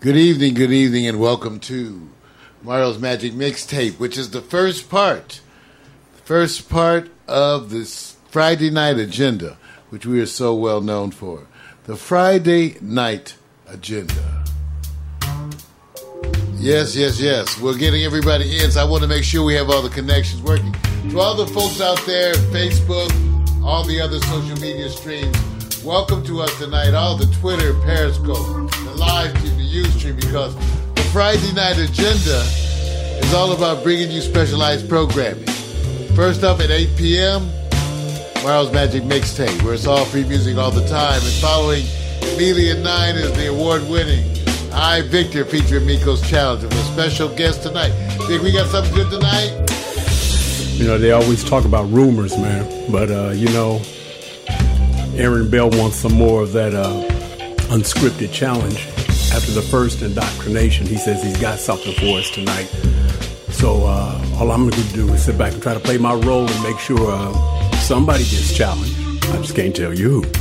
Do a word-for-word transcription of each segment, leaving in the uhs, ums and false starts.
Good evening, good evening, and welcome to Mario's Magic Mixtape, which is the first part, first part of this Friday night agenda, which we are so well known for. The Friday night agenda. Yes, yes, yes. We're getting everybody in, so I want to make sure we have all the connections working. To all the folks out there, Facebook, all the other social media streams, welcome to us tonight, all the Twitter, Periscope, the live stream, the Ustream, because the Friday night agenda is all about bringing you specialized programming. First up at eight p.m., Mario's Magic Mixtape, where it's all free music all the time. And following immediately at nine is the award-winning I, Victor, featuring Miko's Challenge. And a special guest tonight. Think we got something good tonight? You know, they always talk about rumors, man. But, uh, you know, Aaron Bell wants some more of that uh, unscripted challenge. After the first indoctrination, he says he's got something for us tonight. So uh, all I'm going to do is sit back and try to play my role and make sure uh, somebody gets challenged. I just can't tell you who.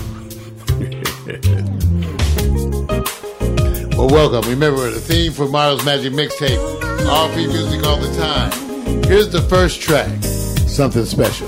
Well, welcome. Remember, the theme for Mario's Magic Mixtape, all free music all the time. Here's the first track, Something Special.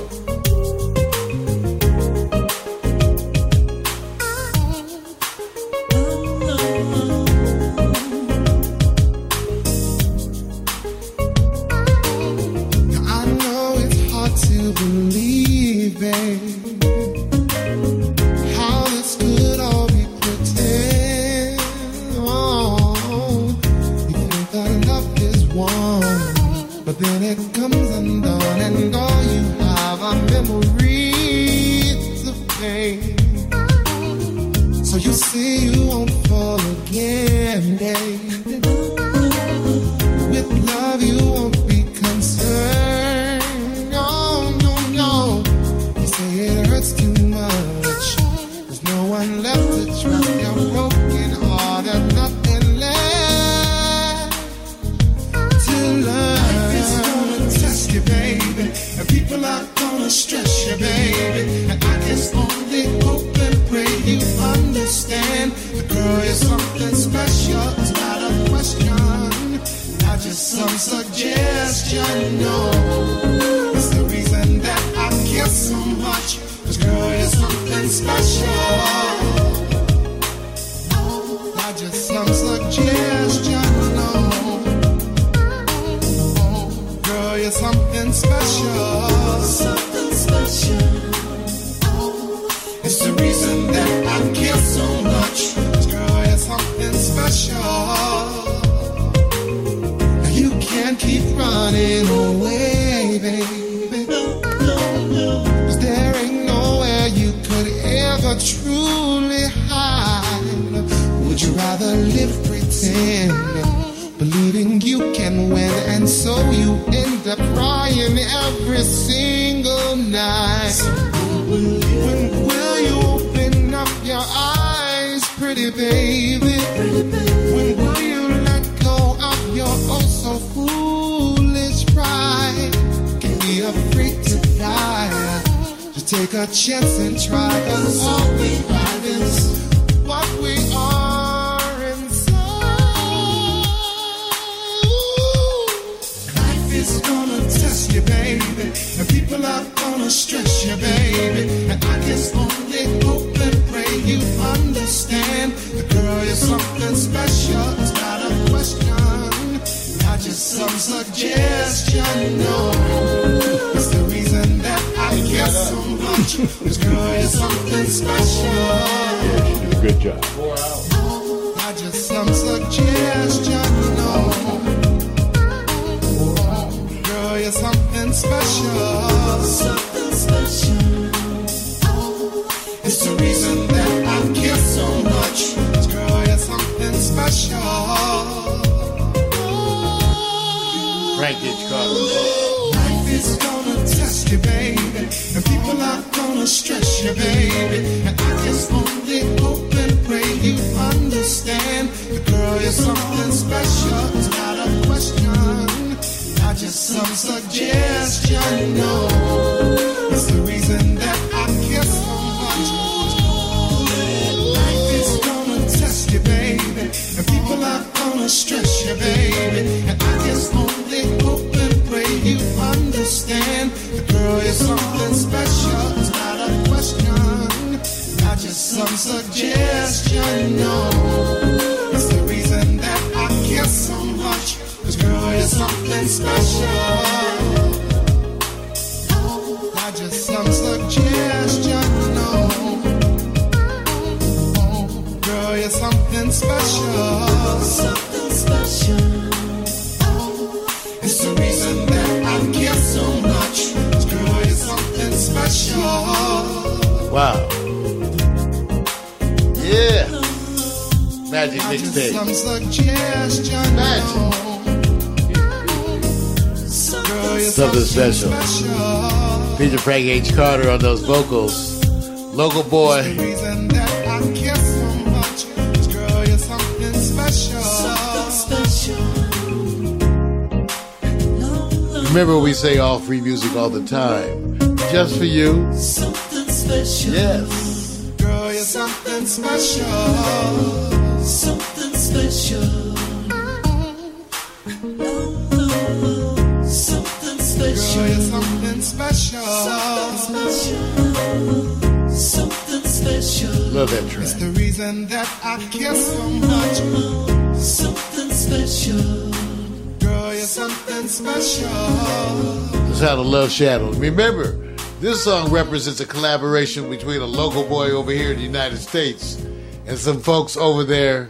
Life is gonna test you, baby, and people are gonna just some suggestion, no. It's the reason that I care so much. Cause girl, you're something special. Not just some suggestion, no. Girl, you're something special. Something special. It's the reason that I care so much. Cause girl, you're something special. Wow. Yeah. Magic mixtape. Magic. Something special. Peter Frank H. Carter on those vocals. Local boy. Remember, we say all free music all the time. Just for you. Something special. Yes. Girl, you're something special. Something special. Something special. Girl, you're something special. Something special. Love that track. It's the reason that I care so much. Something special. Girl, you're something special. This is how the love shadows. Remember, this song represents a collaboration between a local boy over here in the United States and some folks over there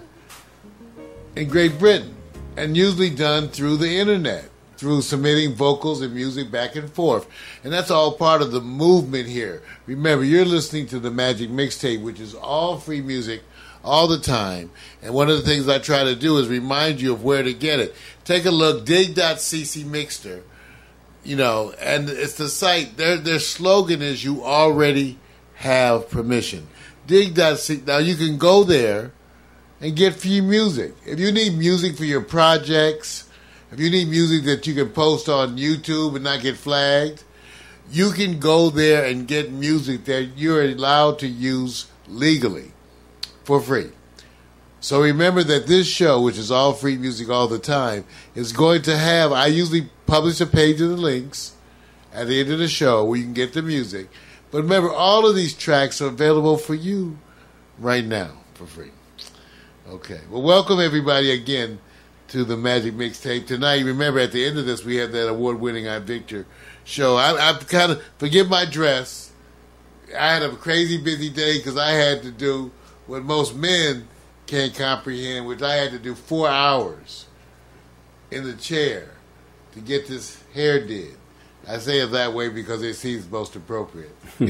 in Great Britain, and usually done through the internet, through submitting vocals and music back and forth. And that's all part of the movement here. Remember, you're listening to the Magic Mixtape, which is all free music all the time. And one of the things I try to do is remind you of where to get it. Take a look, dig dot c c mixter. You know, and it's the site, their their slogan is you already have permission. dig dot c c. Now you can go there and get free music. If you need music for your projects, if you need music that you can post on YouTube and not get flagged, you can go there and get music that you're allowed to use legally for free. So remember that this show, which is all free music all the time, is going to have, I usually publish a page of the links at the end of the show where you can get the music. But remember, all of these tracks are available for you right now for free. Okay. Well, welcome everybody again to the Magic Mixtape. Tonight, remember, at the end of this, we have that award-winning I Victor show. I, I kind of, forgive my dress. I had a crazy busy day because I had to do what most men can't comprehend, which I had to do four hours in the chair to get this hair did. I say it that way because it seems most appropriate.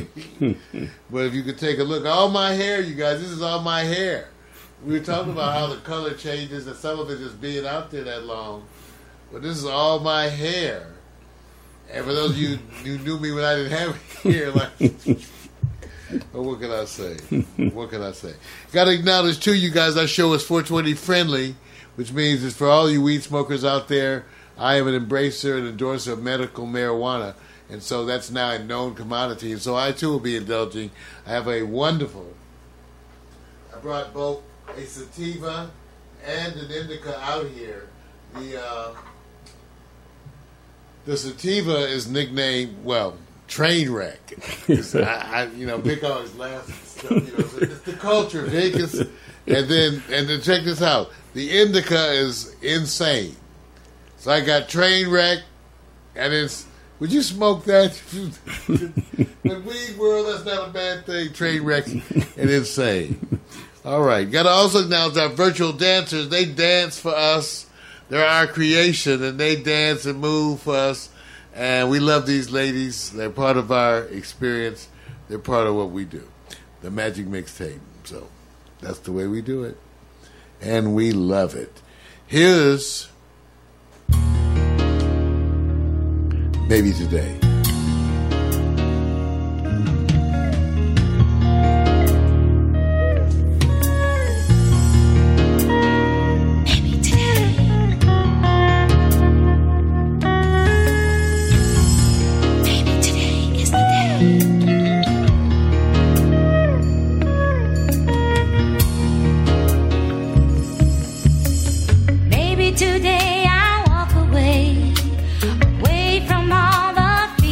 But if you could take a look, all my hair, you guys, this is all my hair. We were talking about how the color changes and some of it just being out there that long. But this is all my hair. And for those of you who knew me when I didn't have hair, like... But what can I say? What can I say? Got to acknowledge, too, you guys, our show is four twenty friendly, which means it's for all you weed smokers out there. I am an embracer and endorser of medical marijuana, and so that's now a known commodity. And so I, too, will be indulging. I have a wonderful... I brought both a sativa and an indica out here. The, uh, the sativa is nicknamed, well... Train wreck. I, I, you know, Vic always laughs and stuff. You know, so it's the culture, Vic. Is, and then, and then check this out. The indica is insane. So I got train wreck, and it's. Would you smoke that? But weed world, that's not a bad thing. Train wreck and insane. All right. Got to also acknowledge our virtual dancers. They dance for us. They're our creation, and they dance and move for us. And we love these ladies. They're part of our experience. They're part of what we do. The Magic Mixtape. So that's the way we do it. And we love it. Here's Maybe Today. Today I walk away, away from all the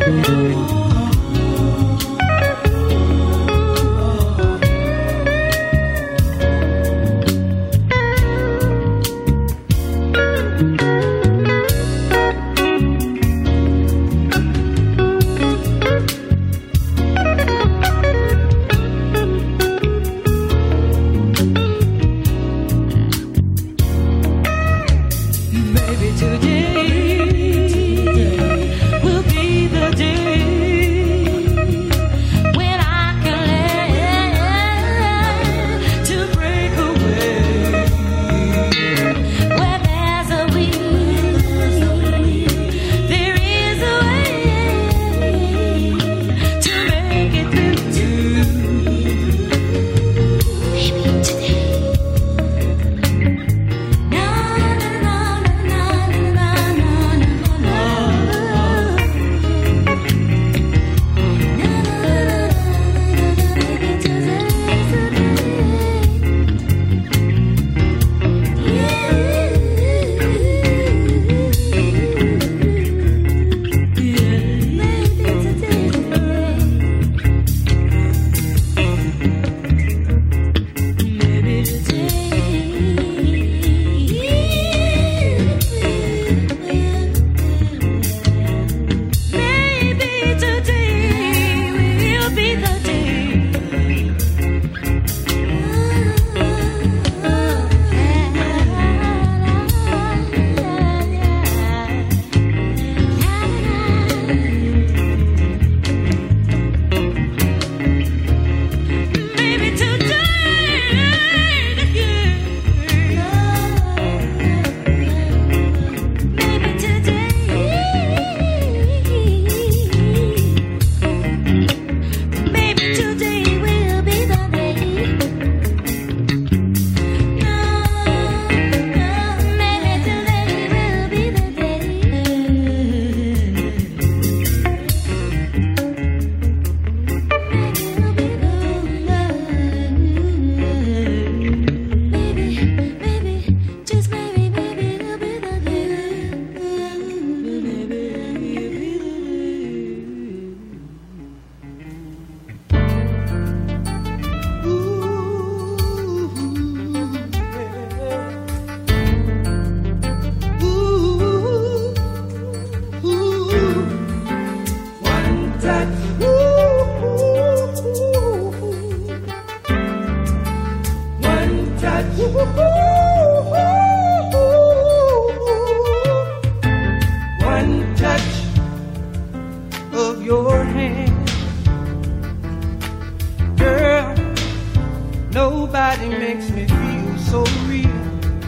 Nobody makes me feel so real.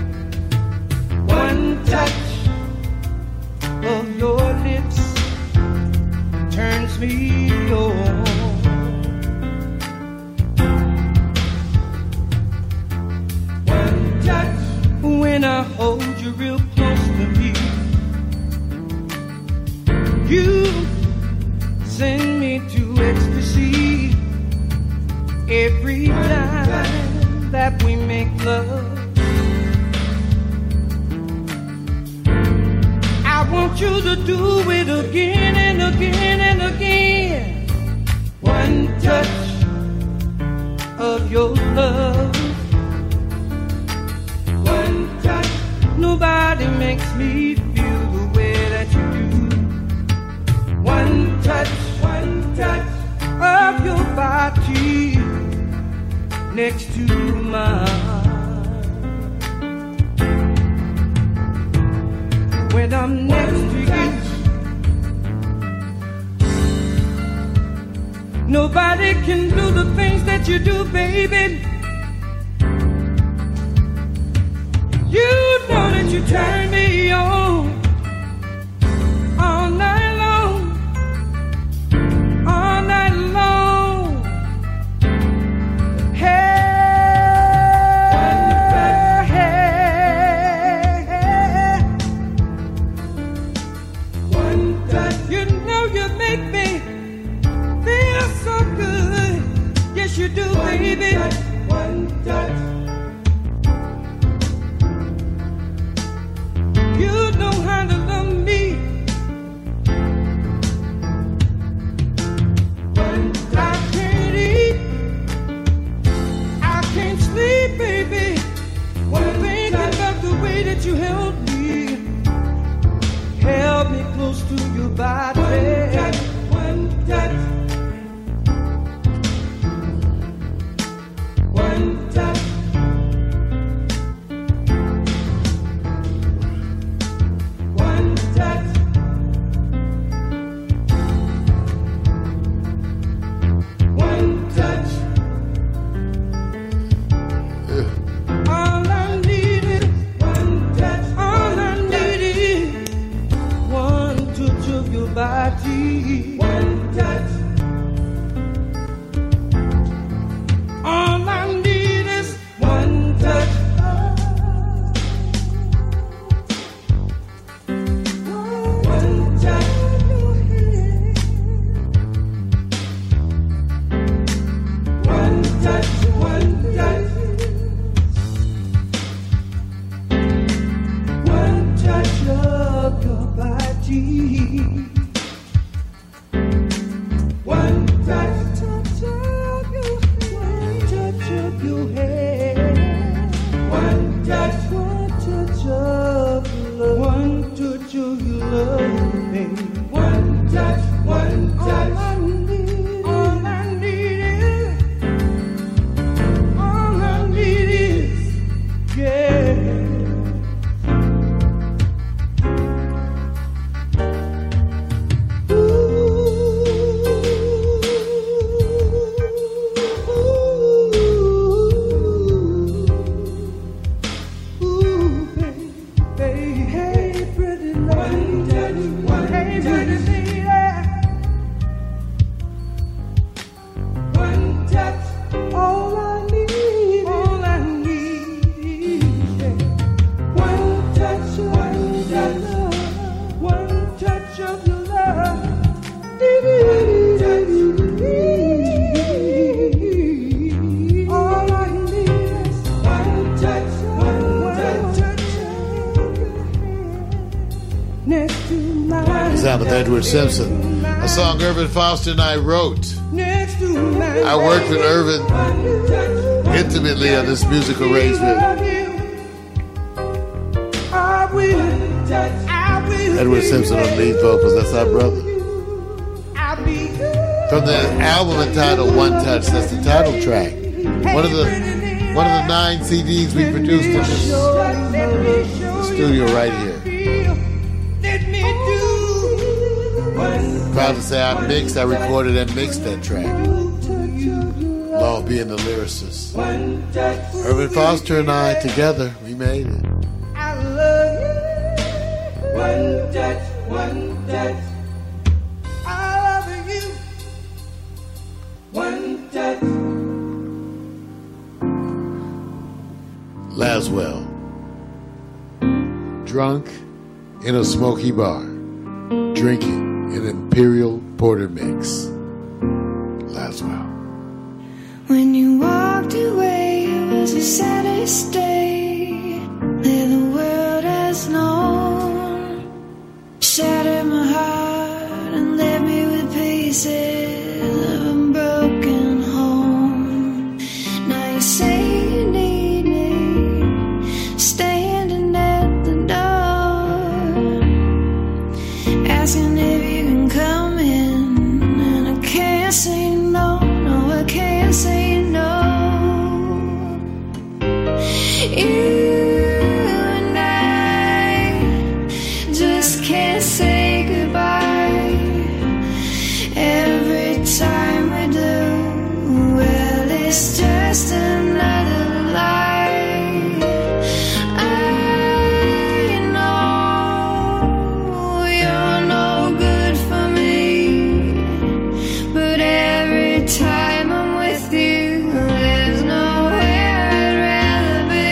One touch of your lips turns me on. One touch when I hold you real close to me. You send me to ecstasy every time that we make love. I want you to do it again and again and again. One touch of your love. One touch. Nobody makes me feel the way that you do. One touch, one touch of your body next to mine. When I'm next to you, nobody can do the things that you do, baby. You know that you turn me on all night long, all night long. Hey. You do, baby. One touch. You know body. One touch, one touch. One touch. One touch. One touch. All I need is one touch. All I need is one touch of your body. One touch. All I need is one touch. One touch. One touch, one touch. One touch of your body. One touch, touch of your one touch of your hair. One touch, one touch of love. One touch of your love, baby. One touch, one touch. All I need, all I need is, all I need is, yeah. Sound of Edward Simpson, a song Irvin Foster and I wrote. I worked with Irvin intimately on this musical arrangement. Edward Simpson on lead vocals, that's our brother. From the album entitled One Touch, that's the title track. One of the one of the nine C Ds we produced in this the studio right here. Proud to say I mixed, I recorded and mixed that track. Law being the lyricist. Irvin Foster and I together, we made it. I love you. One touch, one touch. I love you. One touch. Laswell. Drunk in a smoky bar. Drinking an Imperial Porter mix. Laswell. When you walked away, it was the saddest day that the world has known. Shattered my heart and left me with pieces of a broken home. Now you say you need me, standing at the door, asking if you can come in, and I can't say no, no, I can't say no. You and I just can't say goodbye. Every time we do, well, it's just another lie. I know you're no good for me, but every time I'm with you, there's nowhere I'd rather be.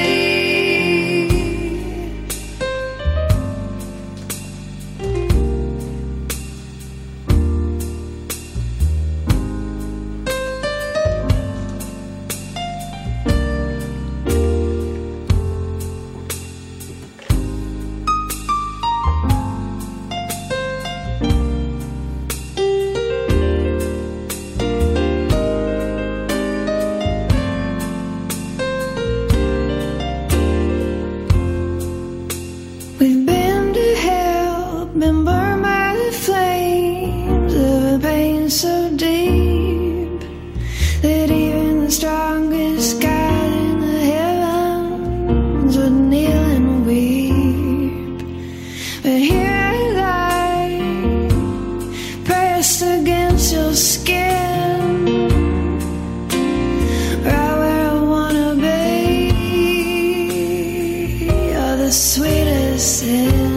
is so deep that even the strongest God in the heavens would kneel and weep. But here I lie, pressed against your skin, right where I wanna be. You're the sweetest sin.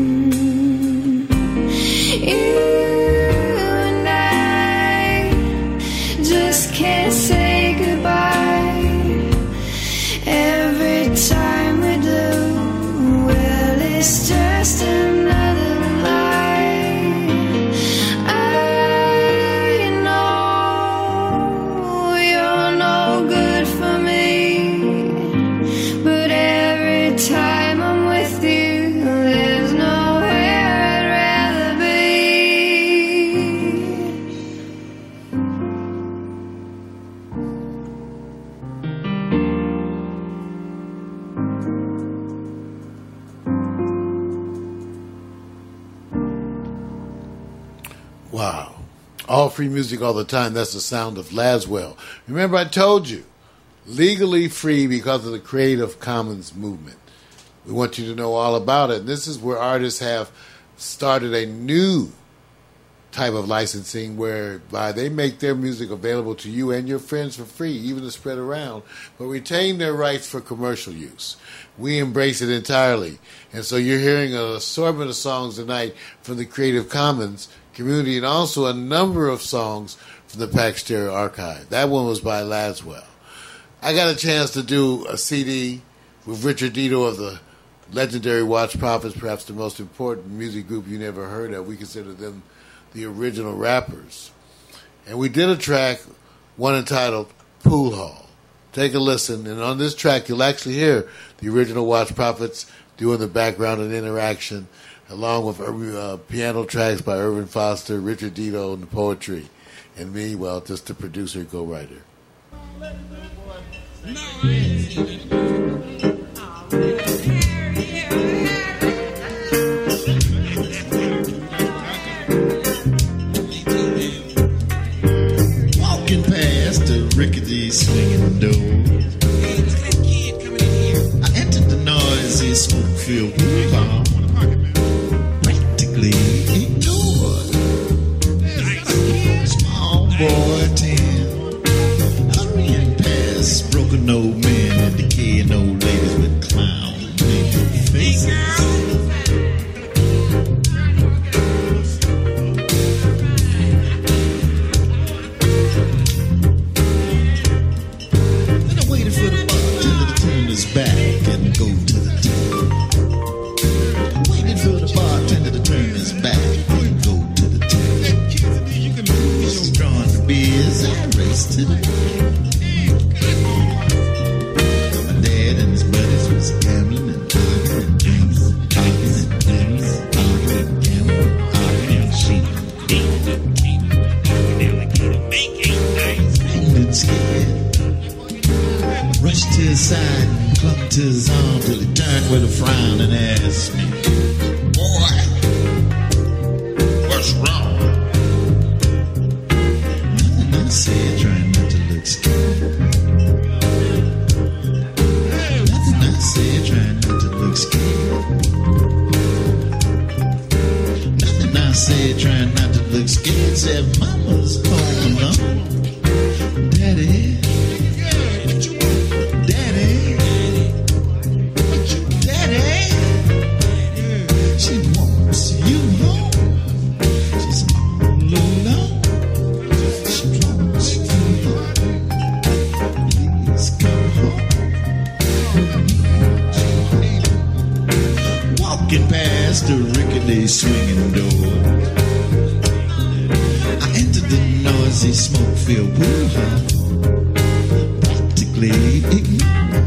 Wow. All free music all the time. That's the sound of Laswell. Remember, I told you, legally free because of the Creative Commons movement. We want you to know all about it. And this is where artists have started a new type of licensing whereby they make their music available to you and your friends for free, even to spread around, but retain their rights for commercial use. We embrace it entirely. And so you're hearing an assortment of songs tonight from the Creative Commons community, and also a number of songs from the Pax Stereo archive. That one was by Laswell. I got a chance to do a C D with Richard Dito of the legendary Watch Prophets, perhaps the most important music group you never heard of. We consider them the original rappers. And we did a track, one entitled Pool Hall. Take a listen, and on this track you'll actually hear the original Watch Prophets doing the background and interaction, along with uh, piano tracks by Irvin Foster, Richard Dito, and the poetry. And me, well, just the producer, co-writer. Walking past the rickety swinging door, I entered the noisy smoke-filled bar. Ignored. Small boy ten, hurrying past broken old men and decaying old ladies with clown faces. Then I waited for the bartender to turn his back and go to the table. Waited for the bartender to turn his back and go to the table. Drawing the beers, I raced to the my dad and his buddies was gambling and arguing and drinking, arguing and gambling, arguing and gambling, arguing and cheating. Frightened and scared, rushed to his side and clung to his arm till he turned with a frown and asked me, "Boy, what's wrong?" Nothing I said, trying not to look scared. Nothing I said, trying not to look scared. Nothing I said, trying not to look scared. Said, "Mama's home alone. Daddy, Daddy, Daddy, she wants you home. She's all alone. She wants you home. Please come home. Walking past the rickety swinging door, I entered the noisy smoke-filled pool hall, practically ignored.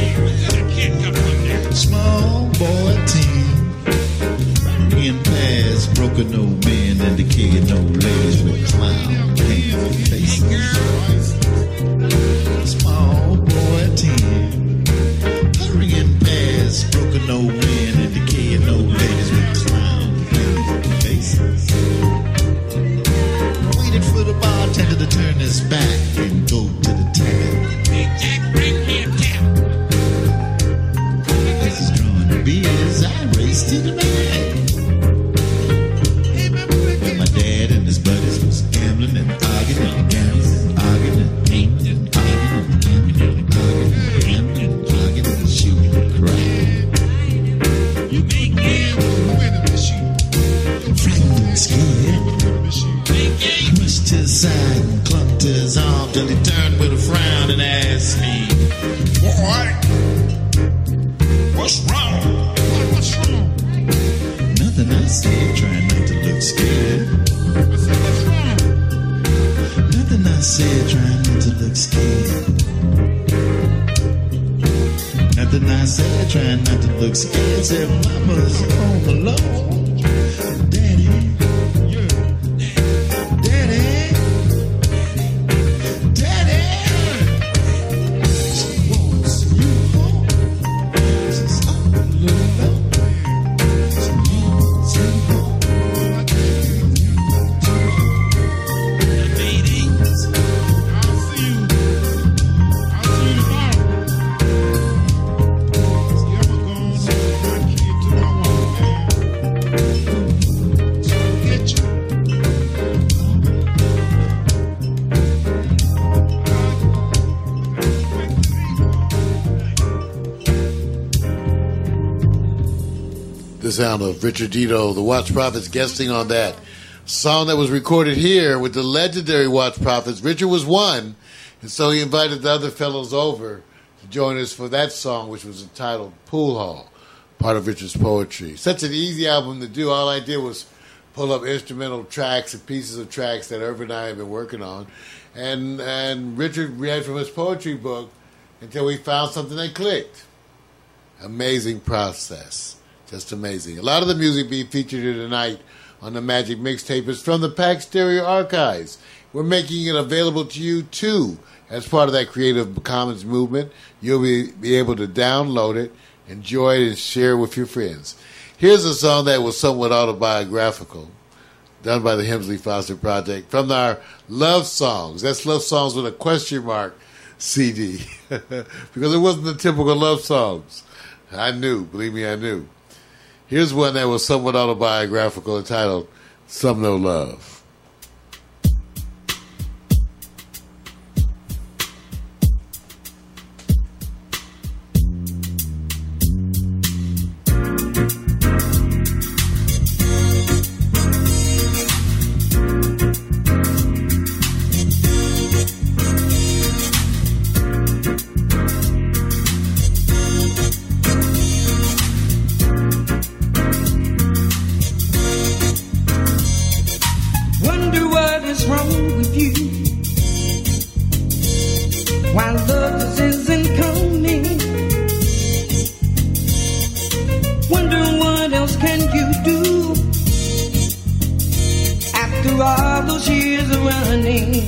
Small boy team, hurrying past broken old men and decaying old ladies with clown painted faces. Small boy team, hurrying past broken old men and decaying old ladies with clown painted faces. Waited for his back and go to the tap. Big Jack, bring me a tap. This is drawing the beers. I race to the back. And my dad and his buddies was gambling and arguing and gambling and arguing and painting and arguing and gambling and arguing and gambling and arguing and shooting and crying. You make gamble with a machine. Frightened and scared. He pushed to his side and clung to his arm till he turned with a frown and asked me, Boy, what's wrong? What's wrong? nothing I said, trying not to look scared. What's wrong? Nothing I said, trying not to look scared. Nothing I said, trying not to look scared. Said mama's home alone. Daddy, Daddy, Daddy, she wants you home. She's all alone. She wants you home. Ladies, I'll see you. I'll see you tomorrow. See, I'm gonna take my kid to my wife, man. She'll get you. The sound of Richard Dito, the Watch Prophets, guesting on that song that was recorded here with the legendary Watch Prophets. Richard was one, and so he invited the other fellows over to join us for that song, which was entitled Pool Hall, part of Richard's poetry. Such an easy album to do. All I did was pull up instrumental tracks and pieces of tracks that Irvin and I have been working on, and and Richard read from his poetry book until we found something that clicked. Amazing process. Just amazing. A lot of the music being featured here tonight on the Magic Mixtape is from the Pax Stereo Archives. We're making it available to you, too, as part of that Creative Commons movement. You'll be, be able to download it, enjoy it, and share it with your friends. Here's a song that was somewhat autobiographical, done by the Hemsley Foster Project, from our Love Songs. That's Love Songs with a question mark C D, because it wasn't the typical love songs. I knew, believe me, I knew. Here's one that was somewhat autobiographical, entitled Some No Love. Wonder what is wrong with you. Why love just isn't coming. Wonder what else can you do after all those years of running.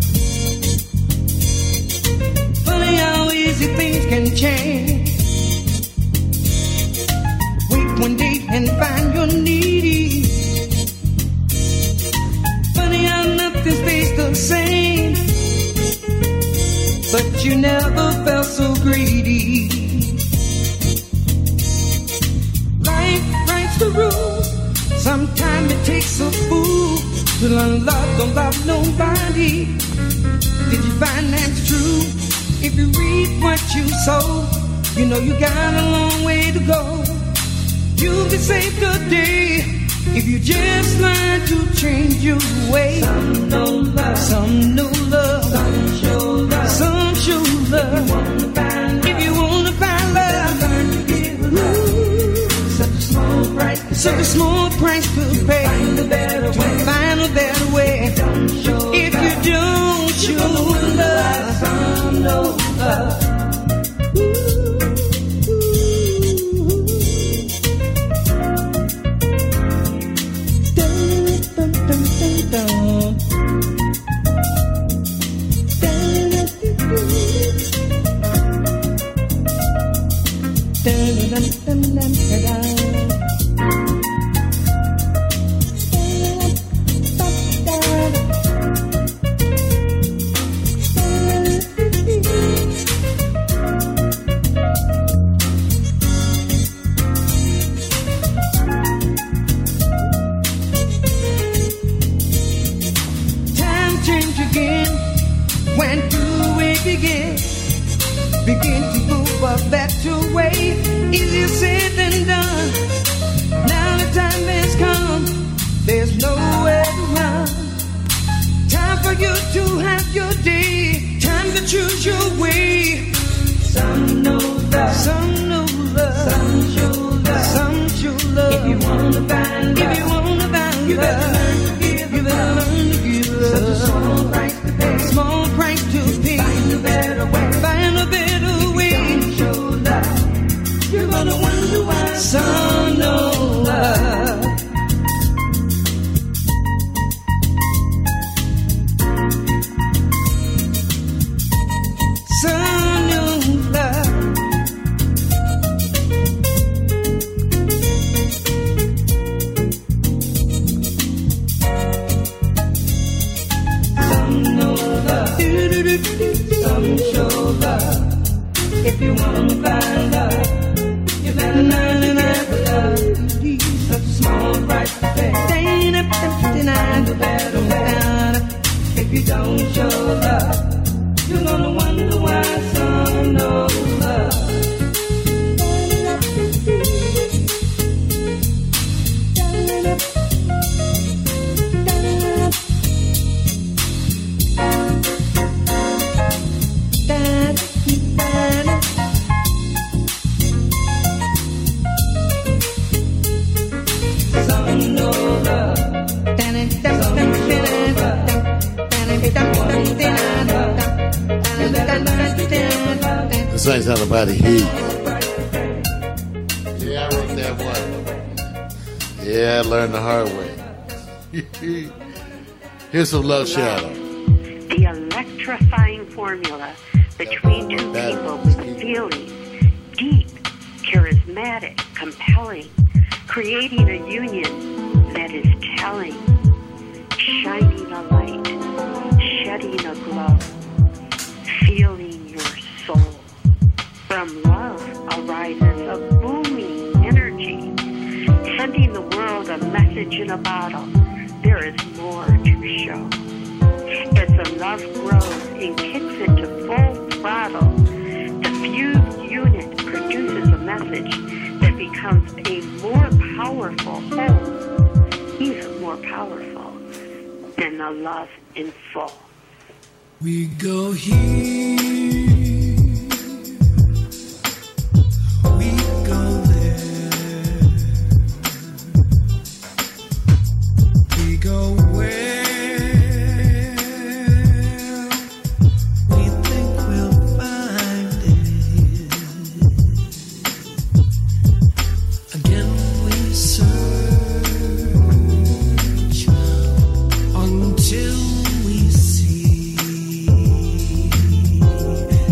Funny how easy things can change. Wait one day and find you're needy. Funny how nothing stays the same, but you never felt so greedy. Life writes the rules. Sometimes it takes a fool to learn love, don't love nobody. Did you find that's true? If you reap what you sow, you know you got a long way to go. You'll be saved today if you just learn to change your way. Some know love, some know love, some show love, some show love. If you wanna find love, learn to give love. Such a small price, such a small price to pay. Find a better way, find a better way. If you don't show love, some know love. change again. When do we begin? Begin to move a better way. Easier said than done. Now the time has come. There's nowhere to run. Time for you to have your day. Time to choose your way. Some know love. Some know love. Some show love. Some show love. If you wanna find love, if you wanna find you love, better learn to give. You better learn to give love. Such a small price to pay. Small price to pay. Find a better way. Find a better way. If you don't show love, you're gonna wonder why. Some know love. Some know love. Some know love. Some show love. If you wanna find love, you better learn to have love. Such a small price to pay. Ain't up fifty-nine, the better way. If you don't show love, you're gonna wonder why some know love. Some know love. The song's not about a heat. Yeah, I wrote that one. Yeah, I learned the hard way. Here's some Love Shadow. The electrifying formula between two people with feelings, deep, charismatic, compelling, creating a union that is telling, shining a light, shedding a glow, feeling your soul. From love arises a booming energy, sending the world a message in a bottle. There is more to show. As the love grows and kicks into full throttle, the fused unit produces a message that becomes a more powerful whole, even more powerful than the love in full. We go here, we go there, we go where we think we'll find it. Again we search until we see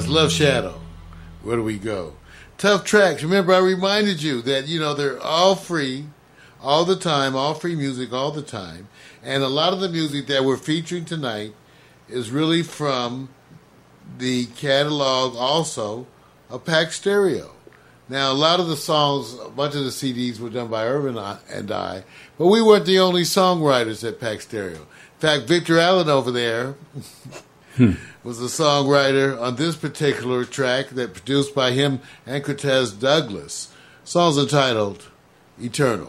That's Love Shadow. Where do we go? Tough Tracks. Remember, I reminded you that, you know, they're all free, all the time, all free music all the time. And a lot of the music that we're featuring tonight is really from the catalog also of Pack Stereo. Now, a lot of the songs, a bunch of the C Ds were done by Irvin and I, but we weren't the only songwriters at Pack Stereo. In fact, Victor Allen over there was the songwriter on this particular track that produced by him and Cortez Douglas. The song's entitled Eternal.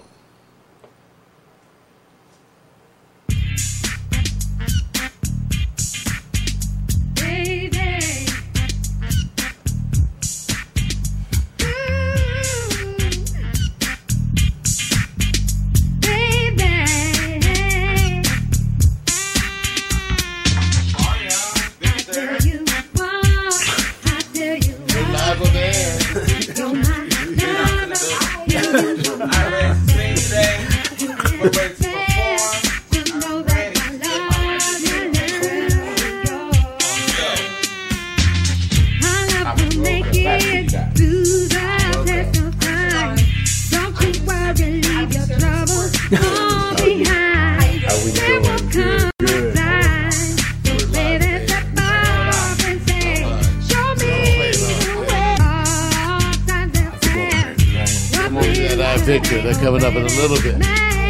Victor, they're coming up in a little bit.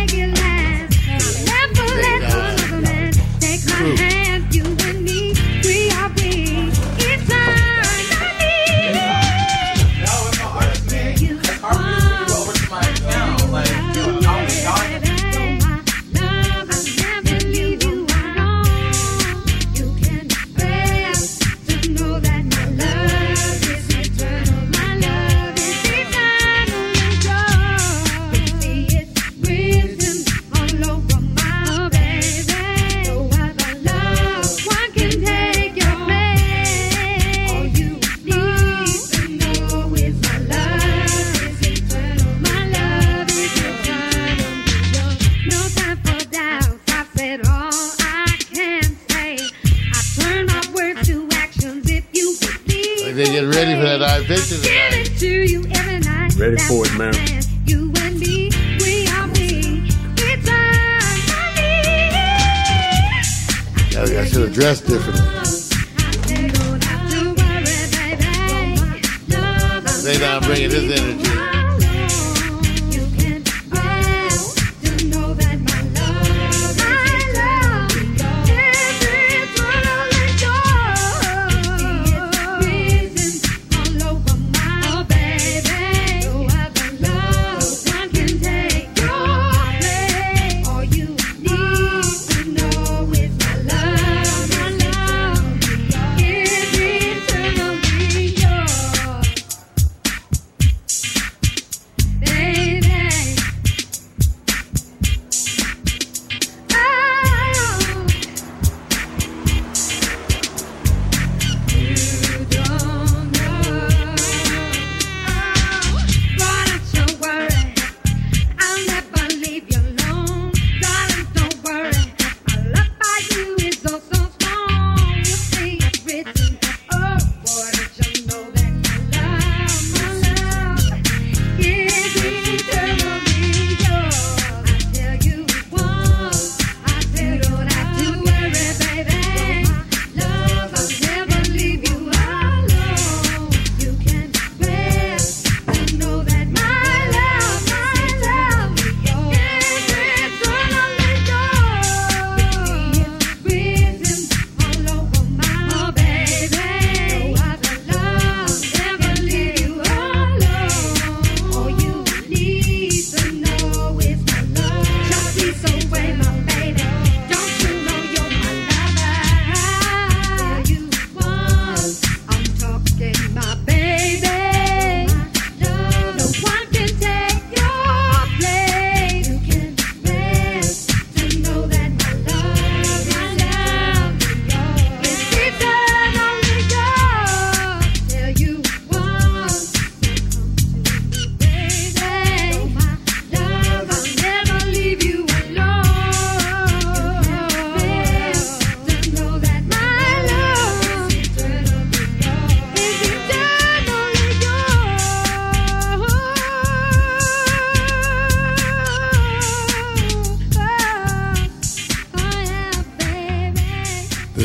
Ready for it, man. You and me, we are we. I should have dressed differently. They now bringing his energy.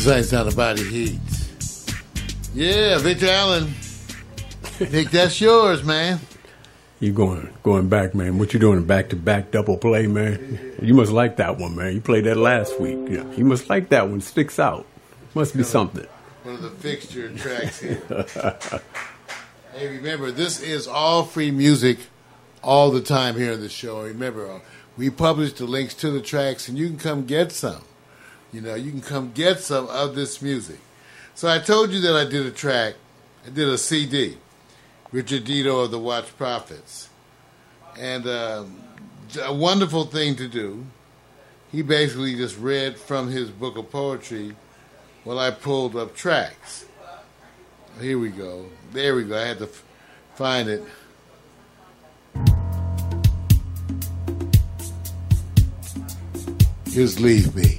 This ain't not body heat. Yeah, Victor Allen. Vic, that's yours, man. You going going back, man. What you doing, back-to-back double play, man? You must like that one, man. You played that last week. Yeah. You must like that one. Sticks out. Must be something. One of the fixture tracks here. Hey, remember, this is all free music all the time here on the show. Remember, we publish the links to the tracks, and you can come get some. You know, you can come get some of this music. So I told you that I did a track. I did a C D. Richard Dito of the Watch Prophets. And um, a wonderful thing to do. He basically just read from his book of poetry while I pulled up tracks. Here we go. There we go. I had to f- find it. Just leave me.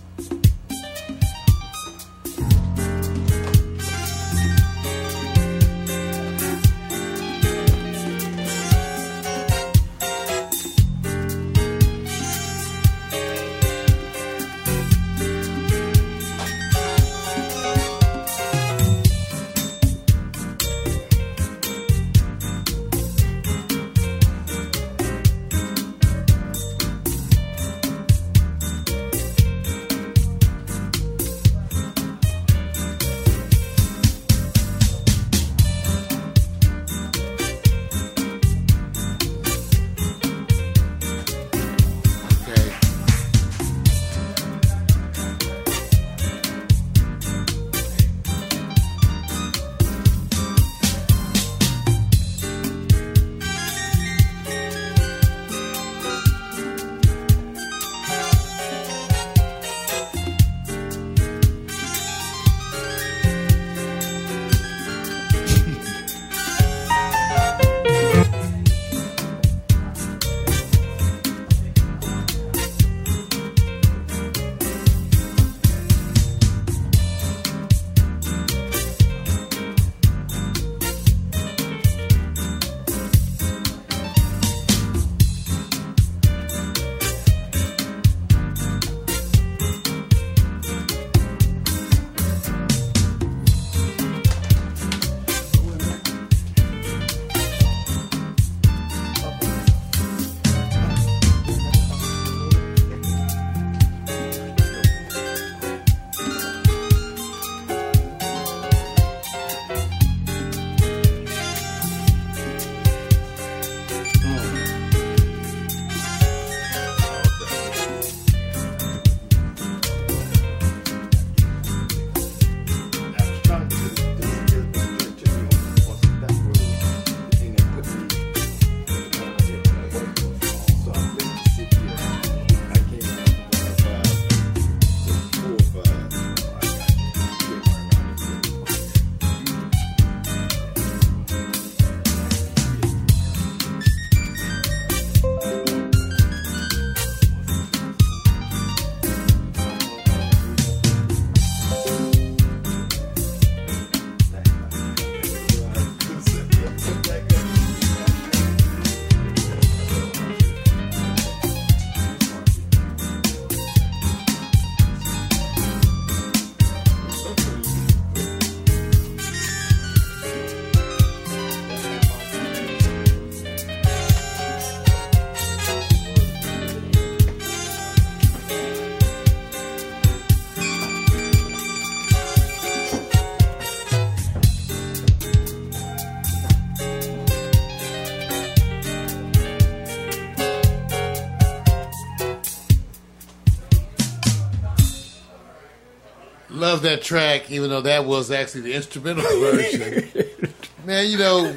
Love that track, even though that was actually the instrumental version. Man, you know,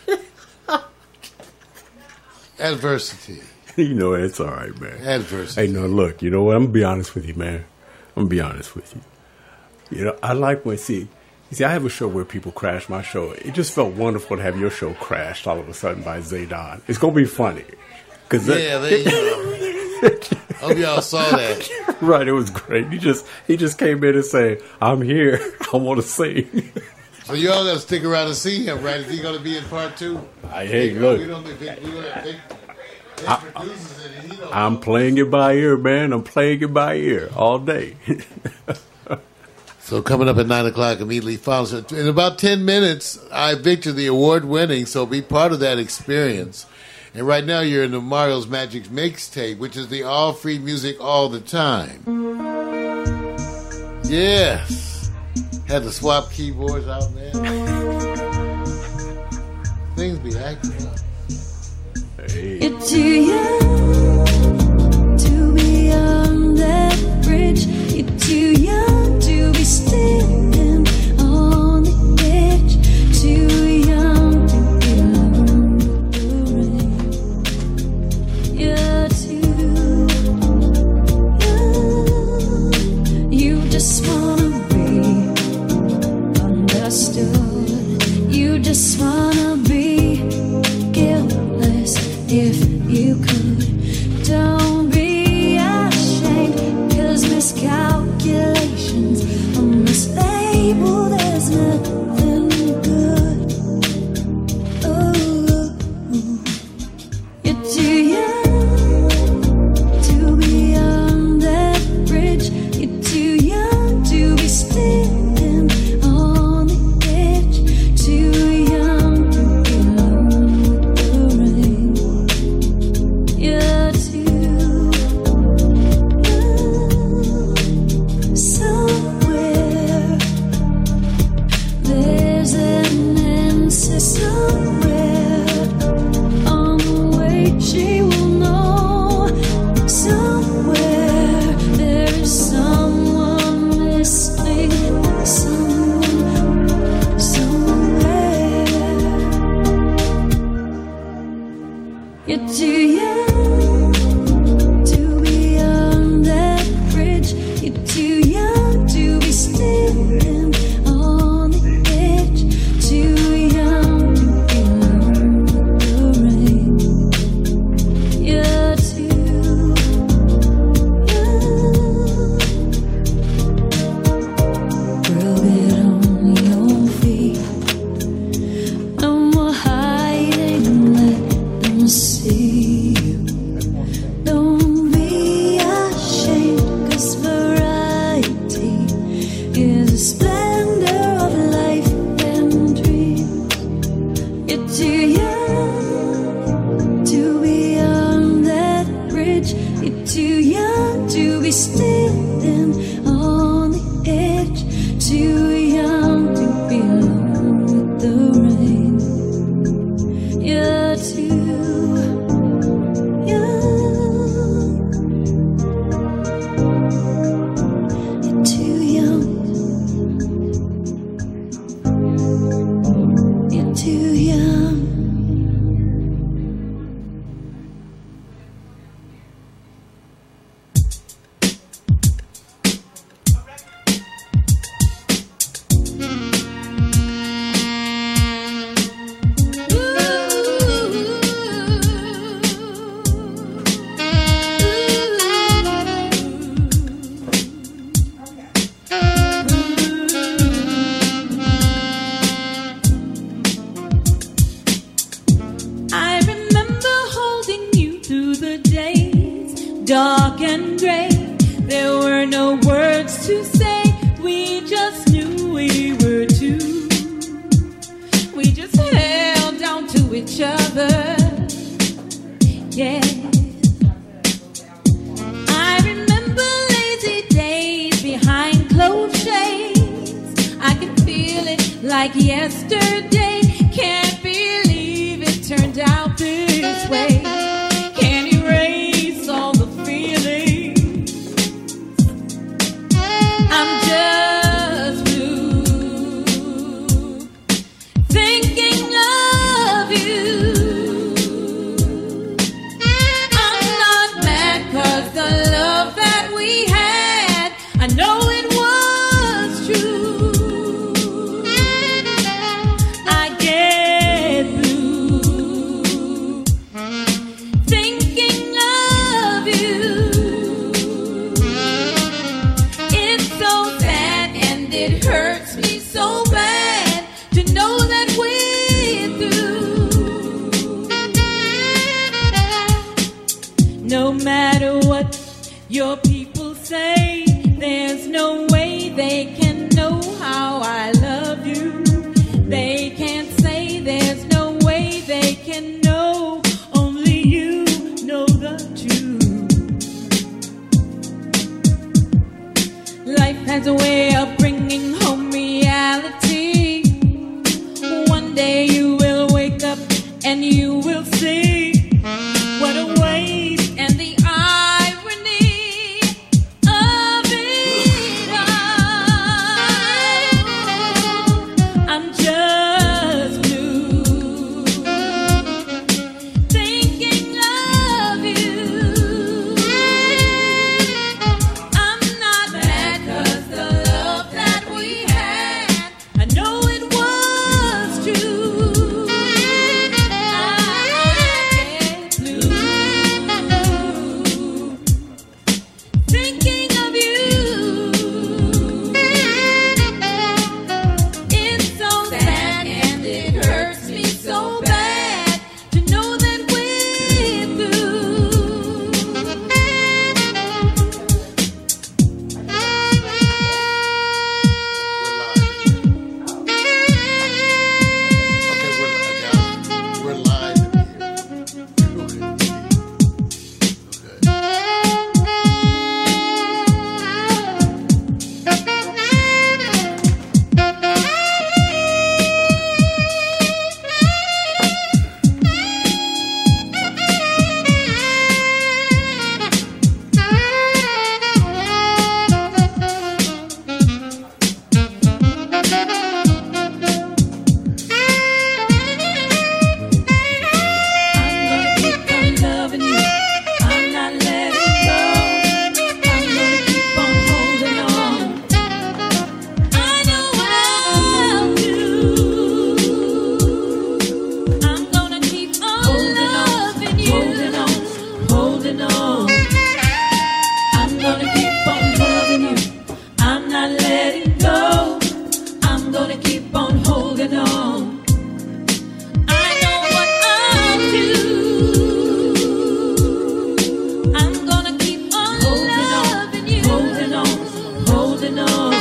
adversity. You know, it's all right, man. Adversity. Hey, no, look, you know what? I'm going to be honest with you, man. I'm going to be honest with you. You know, I like when, see, you see, I have a show where people crash my show. It just felt wonderful to have your show crashed all of a sudden by Zaydan. It's going to be funny. Cause yeah, that, there you go. Hope y'all saw that. Right, it was great. He just he just came in and said, "I'm here. I want to sing." So y'all got to stick around and see him, right? Is he going to be in part two? I hey, look. We don't, we don't, we don't, they, they I, produces it, and he don't I'm know. playing it by ear, man. I'm playing it by ear all day. So coming up at nine o'clock immediately follows. In about ten minutes, I Victor, the award-winning, so be part of that experience. And right now you're in the Mario's Magic mixtape, which is the all-free music all the time. Yes. Had to swap keyboards out, man. Things be acting up. Hey. You're too young to be on that bridge. You're too young to be standing on the edge. Too young to be alone in the rain. You're too young. You just wanna be understood. You just wanna be guiltless if you could. Don't be ashamed, 'cause miscalculations or mislabel, there's nothing good. Oh, you're too young to be on that bridge. You're too young to be standing on the edge. Too young to be alone with the rain. You're too young. Somewhere there's an answer. Somewhere on the way she will know. Somewhere there is someone listening. Someone, somewhere. You're too young to be on that bridge. You're too young to be standing on the edge. Too young to be alone with the rain. You're too young. Girl, get on your feet. No more hiding, let them see you. Don't be ashamed, 'cause variety is the splendor of life and dreams. You're too young to be on that bridge. You're too young to be standing on the edge. Too young to be alone with the rain. You're too young. You're too young. You're too young. I remember holding you through the days, dark and gray. There were no words to say. We just knew we were two. We just held on to each other. Yeah. I remember lazy days behind closed shades. I can feel it like yesterday. Can't believe it turned out this way. Can't erase all the feelings. I'm just blue, thinking of you. I'm not mad 'cause the love that we had, I know it was true. I get blue, thinking of you. It's so sad and it hurts me so bad to know that we're through. No matter what your people say, there's no way they can know. has a way of bringing home reality. One day you will wake up and you will see what a waste and the irony of it all. I'm just blue, thinking of you. I'm not mad 'cause the love that we had, I know it was true. I get blue, thinking of you. It's so sad and it hurts me so bad to know that we're through. Okay, we're, we're live in here. Okay. I'm gonna keep on loving you. Holding on. I'm gonna keep on loving you. I'm not letting go. I'm gonna keep on holding on. I know what I'll do. I'm gonna keep on loving you. Holding on, holding on.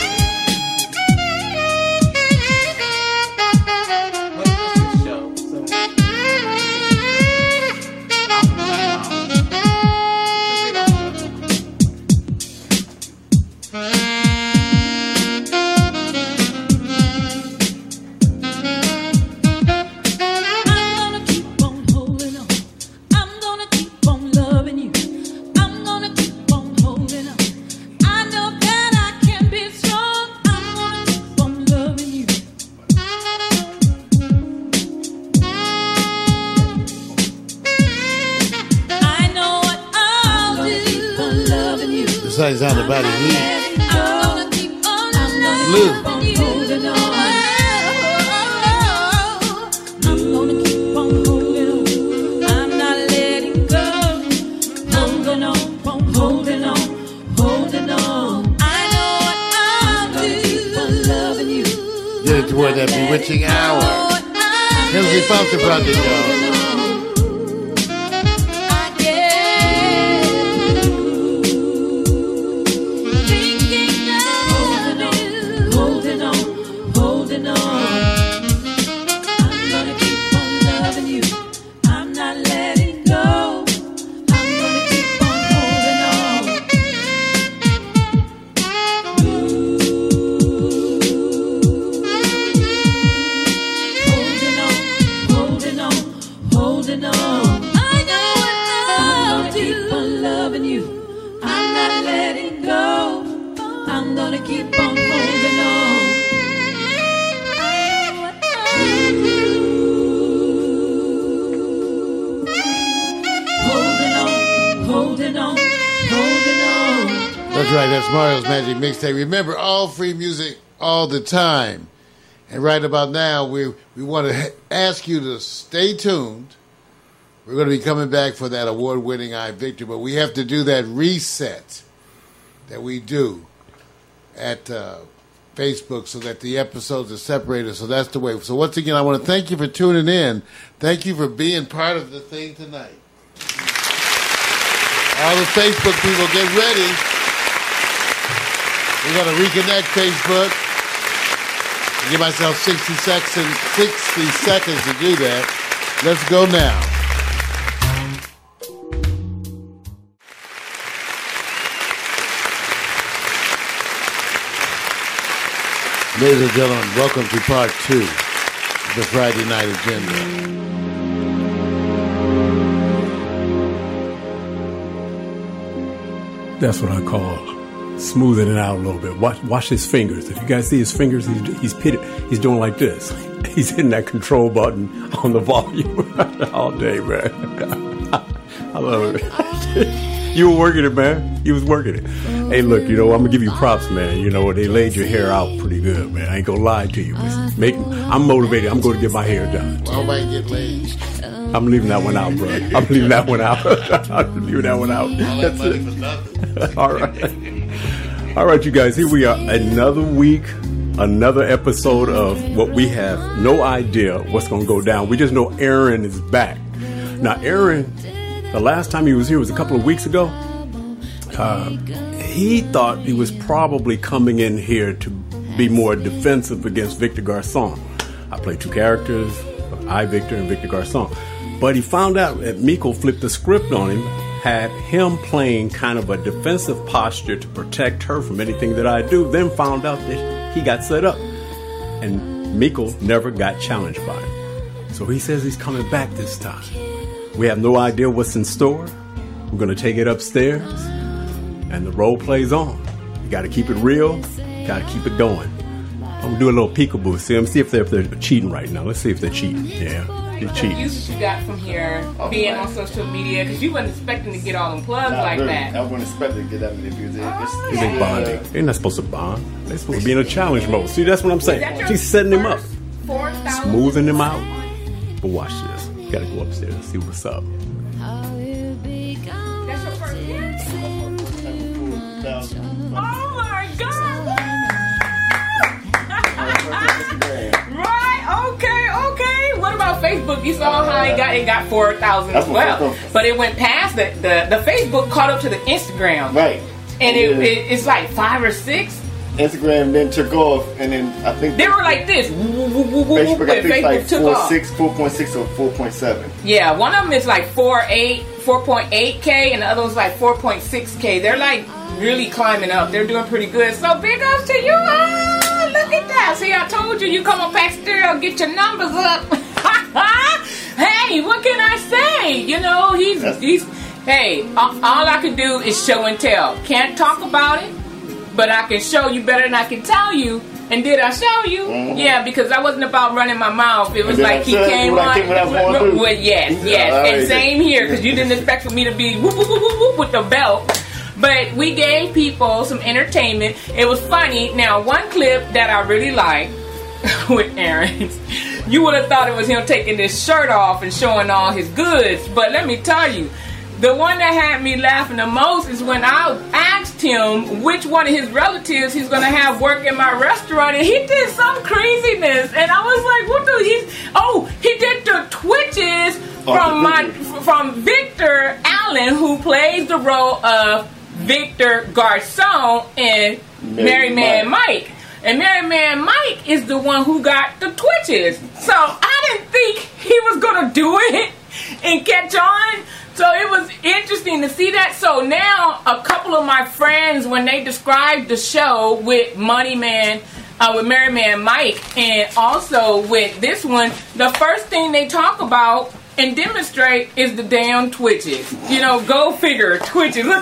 I'm gonna keep on holding on. I'm gonna keep on loving you. I'm gonna keep on holding on. I know that I can be strong. I'm gonna keep on loving you. I know what I'll do. Keep on loving you. This song's on the body heat. I'm gonna keep on Blue. loving you. Holding on. I'm gonna keep on holding on. I'm not letting go. Holding on, holding on, holding on. I know what I'll do. Keep on loving you. Get it toward that bewitching hour. Hillsy Foster Project, y'all. I get thinking of you. Holding on, holding on. I'm gonna keep on loving you. I'm not letting go. I'm gonna keep on holding on. Holding on, holding on, holding on. I know what I'll do. Keep on loving you. I'm not letting go. I'm gonna keep on holding on. I know what I'll do. Holding on, holding on, holding on. That's right, that's Mario's Magic Mixtape. Remember, all free music all the time. And right about now, we we want to ha- ask you to stay tuned. We're going to be coming back for that award-winning I Victor, but we have to do that reset that we do at uh, Facebook so that the episodes are separated. So that's the way. So once again, I want to thank you for tuning in. Thank you for being part of the thing tonight. All the Facebook people, get ready. We're going to reconnect Facebook. I give myself sixty seconds, sixty seconds to do that. Let's go now. Ladies and gentlemen, welcome to part two of the Friday Night Agenda. That's what I call smoothing it out a little bit. Watch, watch his fingers. If you guys see his fingers, he's he's pitted, he's doing like this. He's hitting that control button on the volume all day, man. I love it. You were working it, man. You was working it. Hey, look, you know, I'm gonna give you props, man. You know, they laid your hair out pretty good, man. I ain't gonna lie to you. It's making, I'm motivated. I'm going to get my hair done. Why might get laid? I'm leaving that one out, bro. I'm leaving that one out. I'm leaving that one out. All that That's money it. for nothing. All right. All right, you guys. Here we are. Another week, another episode of what we have no idea what's going to go down. We just know Aaron is back. Now, Aaron, the last time he was here was a couple of weeks ago. Uh, he thought he was probably coming in here to be more defensive against Victor Garcon. I play two characters, I, Victor, and Victor Garcon. But he found out that Miko flipped the script on him, had him playing kind of a defensive posture to protect her from anything that I do, then found out that he got set up. And Miko never got challenged by him. So he says he's coming back this time. We have no idea what's in store. We're going to take it upstairs, and the role plays on. You got to keep it real. Got to keep it going. I'm going to do a little peekaboo. See, see if they're, if they're cheating right now. Let's see if they're cheating. Yeah, they're cheating. The views that you got from here, being on social media, because you wasn't expecting to get all them plugs Not like really. that. I wasn't expecting to get that many views. It's, Oh, it's, They yeah. bonding. They're not supposed to bond. They're supposed to be in a challenge mode. See, that's what I'm Is that saying. your She's setting him up, first four thousand? smoothing him out. But watch this. You got to go upstairs and see what's up. That's your first hit? Oh my God! Right? Okay, okay. What about Facebook? You saw how it got it got four thousand as That's what well, Facebook- but it went past the, the the Facebook caught up to the Instagram, Right. and it, Yeah. it it's like five or six. Instagram then took off, and then I think They were like this. Woo, woo, woo, woo, woo, Facebook, I and think Facebook like took four off. six, four point six, or four point seven. Yeah, one of them is like four eight, four point eight K, and the other one's like four point six K. They're like really climbing up. They're doing pretty good. So big ups to you. Ah, look at that. See, I told you, you come up backstage, get your numbers up. Hey, what can I say? You know, he's, he's hey, all, all I can do is show and tell. Can't talk about it, but I can show you better than I can tell you. And did I show you? Mm-hmm. Yeah, because I wasn't about running my mouth. It was And did like I he tell you came what I on. think what I was gonna do? Well, yes, yes. All And right. same here, because you didn't expect for me to be whoop, whoop, whoop, whoop, whoop with the belt. But we gave people some entertainment. It was funny. Now, one clip that I really liked with Aaron, you would have thought it was him taking his shirt off and showing all his goods. But let me tell you, the one that had me laughing the most is when I asked him which one of his relatives he's going to have work in my restaurant, and he did some craziness, and I was like, "What the? He's oh, he did the twitches from my from Victor Allen, who plays the role of Victor Garcon in Merry Man Mike." And Merry Man Mike is the one who got the twitches. So I didn't think he was going to do it and catch on. So it was interesting to see that. So now a couple of my friends, when they described the show with Money Man, uh, with Merry Man Mike, and also with this one, the first thing they talk about and demonstrate is the damn twitches. You know, go figure, twitches. Look.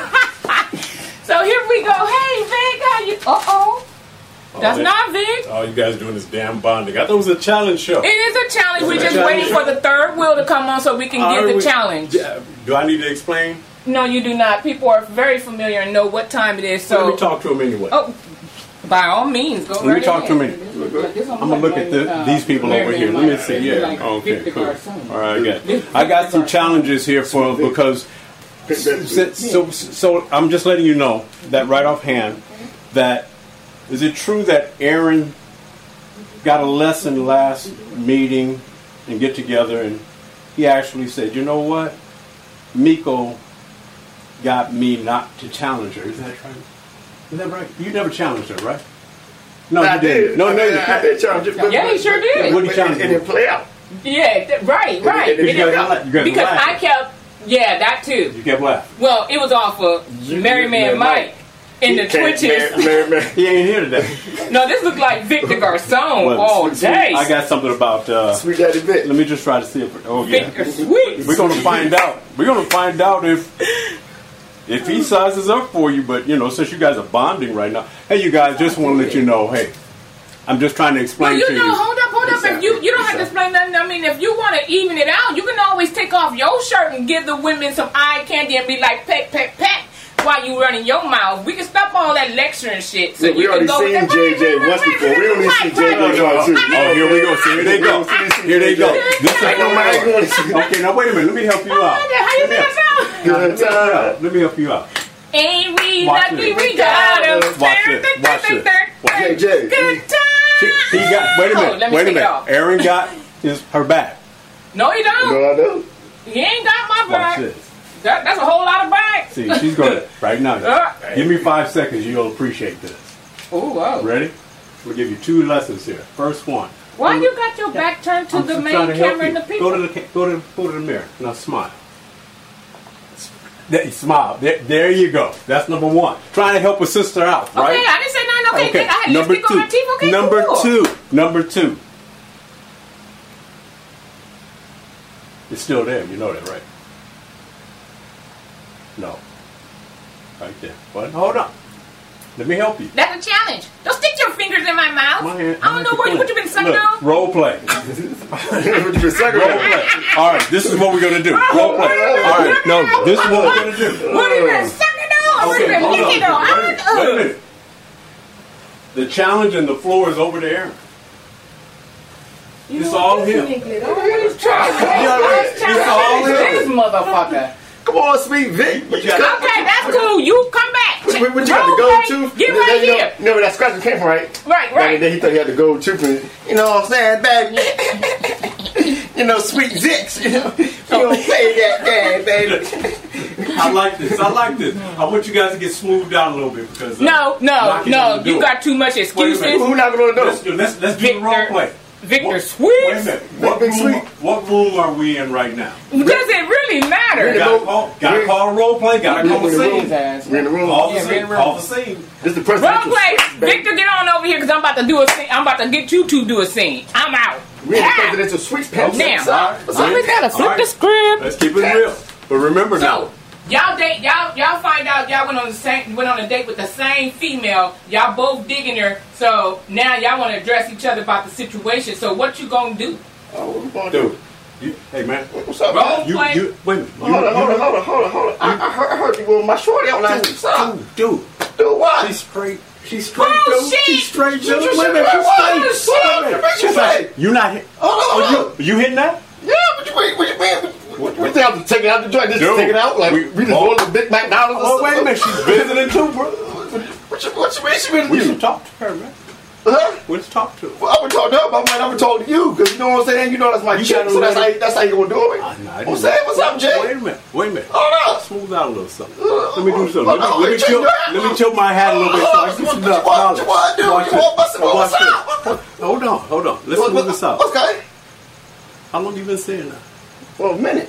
So here we go. Hey, Vic, how you? Uh-oh. That's Oh, not Vic. All you guys doing is damn bonding. I thought it was a challenge show. It is a challenge. We're It's a just challenge. waiting for the third wheel to come on so we can Are give the we- challenge. Yeah. Do I need to explain? No, you do not. People are very familiar and know what time it is. So Let me talk to him anyway. Oh, by all means, go Let right me talk to ahead. him. I'm gonna look at the, these people over here. Let me see. Yeah. Okay. Cool. All right. I got. I got some challenges here for because. So, so, so I'm just letting you know that right offhand that is it true that Aaron got a lesson last meeting and get together and he actually said, you know what, Miko got me not to challenge her. Is that right? Is that right? You never challenged her, right? No, I you didn't. did. No, I no, did. you I did challenge it. but- Yeah, he sure did. What did he challenge It you? didn't play out. Yeah, th- right, right. It- it- It you didn't- gotta- you gotta because laugh. I kept, yeah, that too. You kept laughing. Well, it was off of Merry Man Merry Mike. in the He can't- twitches. Mary- Mary- He ain't here today. No, this looks like Victor Garcon Well, all sweet- sweet- day. I got something about. Uh, Sweet Daddy Vic. let me just try to see if. Oh yeah. Victor Sweet. We're gonna find out. We're gonna find out if if he sizes up for you. But you know, since you guys are bonding right now, hey, you guys, just want to let you know. Hey, I'm just trying to Well, explain you to know, you. hold up, hold up. If you you don't have to explain nothing. I mean, if you want to even it out, you can always take off your shirt and give the women some eye candy and be like, peck, peck, peck, while you running your mouth. We can stop all that lecturing shit. So Look, we you can already go seen with J J once before. We don't need to see J J once too. Oh, here we go. See, here they go. Here they go. This I know my is okay. Now wait a minute. Let me help you out. How you feel sound? Good time. Let me help you out. Ain't we Watch lucky this. we got him? Watch this. Watch this. J J. Good She, time. he got. Wait a Oh, minute. let me wait a take it minute. off. Aaron got his her back. No, he don't. No, I don't. He ain't got my Watch back. this. That, that's a whole lot of back. See, she's going to, right now, Uh, give me five seconds, you'll appreciate this. Oh, wow. Ready? We'll give you two lessons here. First one. Why you got your back turned to I'm the just main trying to help camera and you. the people? Go to the, ca- go to, go to the mirror. Now smile. There, smile. There, there you go. That's number one. Trying to help a sister out, right? Okay, I didn't say nothing. Okay, I had Number lipstick two. on my teeth. Okay, Number cool. two. Number two. It's still there. You know that, right? No. Right there. But hold on. Let me help you. That's a challenge. Don't stick your fingers in my mouth. My hand- I don't know what, what you been sucking Look, on. role play. What you been sucking Role on? play. All right, this is what we're gonna do. Role play. All right, no, this is what we're gonna do. What have you been sucking on? What have you Okay, been hold on. licking on? I Wait, don't- wait a minute. The challenge and the floor is over there. It's all him. Always trying to It's all him. this motherfucker. Come on, Sweet Vic. What you got? Okay, that's cool. You come back. What, what, what you got the Role gold play. tooth? Get You right know, here. You know where that scratch came from, right? Right, Back in right. the day, he thought he had the gold tooth. And, you know what I'm saying, baby? You know, Sweet Zicks. You know, you don't play that game, baby. I like this. I like this. I want you guys to get smoothed out a little bit because uh, No, no, Rocky's no. gonna do You it. got too much Wait a excuses. minute. Who not going to Let's do? do, let's, let's do the role Victor, play. Victor Wait a Sweet. minute. What Big room, Sweet. what room are we in right now? Does it really matter? Really? Gotta call, gotta call a role play. Gotta call a We're in the room. scene. We're in the room. Call the Yeah, we're in scene. the room. Call the scene. This is the Role presidential. play. baby. Victor, get on over here because I'm about to do a scene. I'm about to get you two do a scene. I'm out. We're in the Ha! presidential suite. Pimp. Now, What's somebody up? gotta flip All right. the script. Let's keep it real. But remember now. So, y'all date, y'all, y'all find out y'all went on the same, went on a date with the same female. Y'all both digging her. So now y'all want to address each other about the situation. So what you gonna do? Oh, what we gonna do? Dude, you, hey man. What's up, Role man? You, play. you, wait a minute. You, Hold on, hold on, you, hold on, hold on, hold on. I, I, heard, I heard you with my shorty out last week. What's up? Dude, dude. Do what? She's straight. She's straight, Oh, dude. shit. She's straight, dude. You Wait a minute. She's What? straight. What? Wait a minute. What you She's say? like, you not hit. Hold on, Oh, hold on. you, you hitting that? Yeah, what you mean? What you mean? What, what, think I'm taking out the joint? Just Dude, take it out? Like, we- we, just oh. rolled the Big McDonald's or Oh, wait a something? minute. She's visiting too, bro. What you, what you mean she been We you? should talk to her, man. Huh? Let's talk to her. Well, I would talk to her, but I might never talk to you, because you know what I'm saying? You know that's my You chick, gotta so that's how, let you, that's how you gonna do it. Ah, nah, I I'm didn't- saying, what's up, Jay? Wait a minute. Wait a minute. Hold up. Smooth out a little something. Let me do something. Let me, Oh, let me, you tilt, just- let me tilt my hat a little bit so I can get some What you want- what you want to do? Watch You this. want busting Now on watch the this. side? Hold on, hold on. Let's What- move what- this out. Okay. How long you been saying that? For a minute.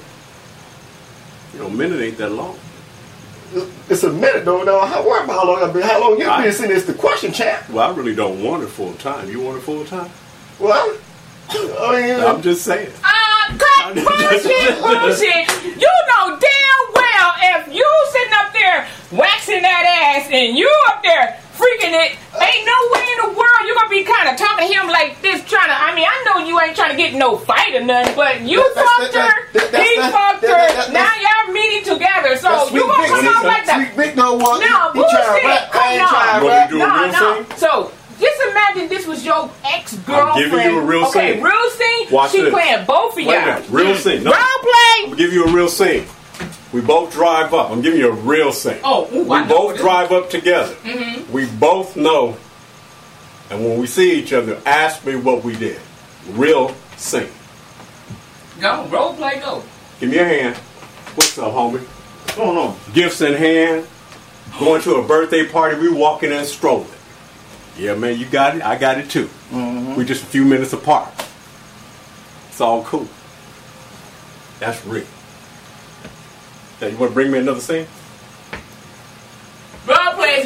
You know, a minute ain't that long. It's a minute, though. Now, how, worry about how long I've been, how long you've I- been sitting? It's the question, champ. Well, I really don't want it full time. You want it full time? What? I mean, I'm just saying. Uh, cut bullshit, bullshit. You know damn well if you sitting up there waxing that ass and you up there freaking it, ain't no way in the world you're gonna be kind of talking to him like this, trying to. I mean, I know you ain't trying to get in no fight or nothing, but you That- that's- fucked that- her, that- that's- he that- fucked that- her. that- that- now that's- y'all meeting together, so That's you Sweet gonna Vic. come out like that? Sweet Vic don't want No, he trying to bullshit. rap. I ain't No. trying to You rap. want me to do a No, real no. scene? So just imagine this was your ex-girlfriend. I'm giving you a real okay, scene. real scene. Watch she this. playing both of Wait a y'all. minute. Real scene. No. Role play. I'm gonna give you a real scene. We both drive up. I'm giving you a real scene. Oh, ooh, we I know both this. drive up together. Mm-hmm. We both know, and when we see each other, ask me what we did. Real scene. Go, role play, go. Give me a hand. What's up, homie? What's going on? Gifts in hand. Going to a birthday party. We walking and strolling. Yeah, man, you got it. I got it too. Mm-hmm. We just a few minutes apart. It's all cool. That's real. Now, you want to bring me another scene? Role play is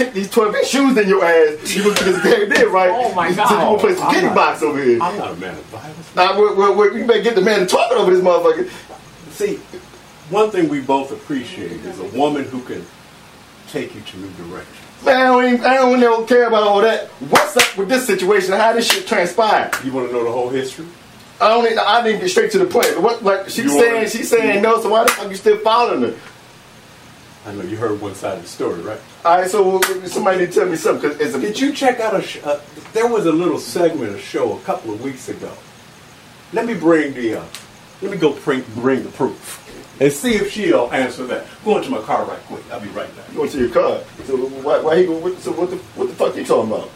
kick these twelve inch shoes in your ass. You gonna get this game there, right? Oh my God. So you gonna play some I'm kitty not- box over here. I'm not a man of Now, we're, we're, we're, you better get the man to talking over this motherfucker. See, one thing we both appreciate is a woman who can take you to new directions. Man, I don't, even, I don't even care about all that. What's up with this situation? How this shit transpired? You want to know the whole history? I don't. Need, I need to get straight to the point. What? Like she's You saying, wanna- she's saying no. So why the fuck you still following her? I know you heard one side of the story, right? All right. So somebody need to tell me something. Cause it's a, Did you check out a? Sh- uh, there was a little segment, a show, a couple of weeks ago. Let me bring the. Uh, let me go bring, bring the proof and see if she'll answer that. Go into my car right quick. I'll be right back. Go to your car. So why? Why he go? What, so what the? What the fuck you talking about?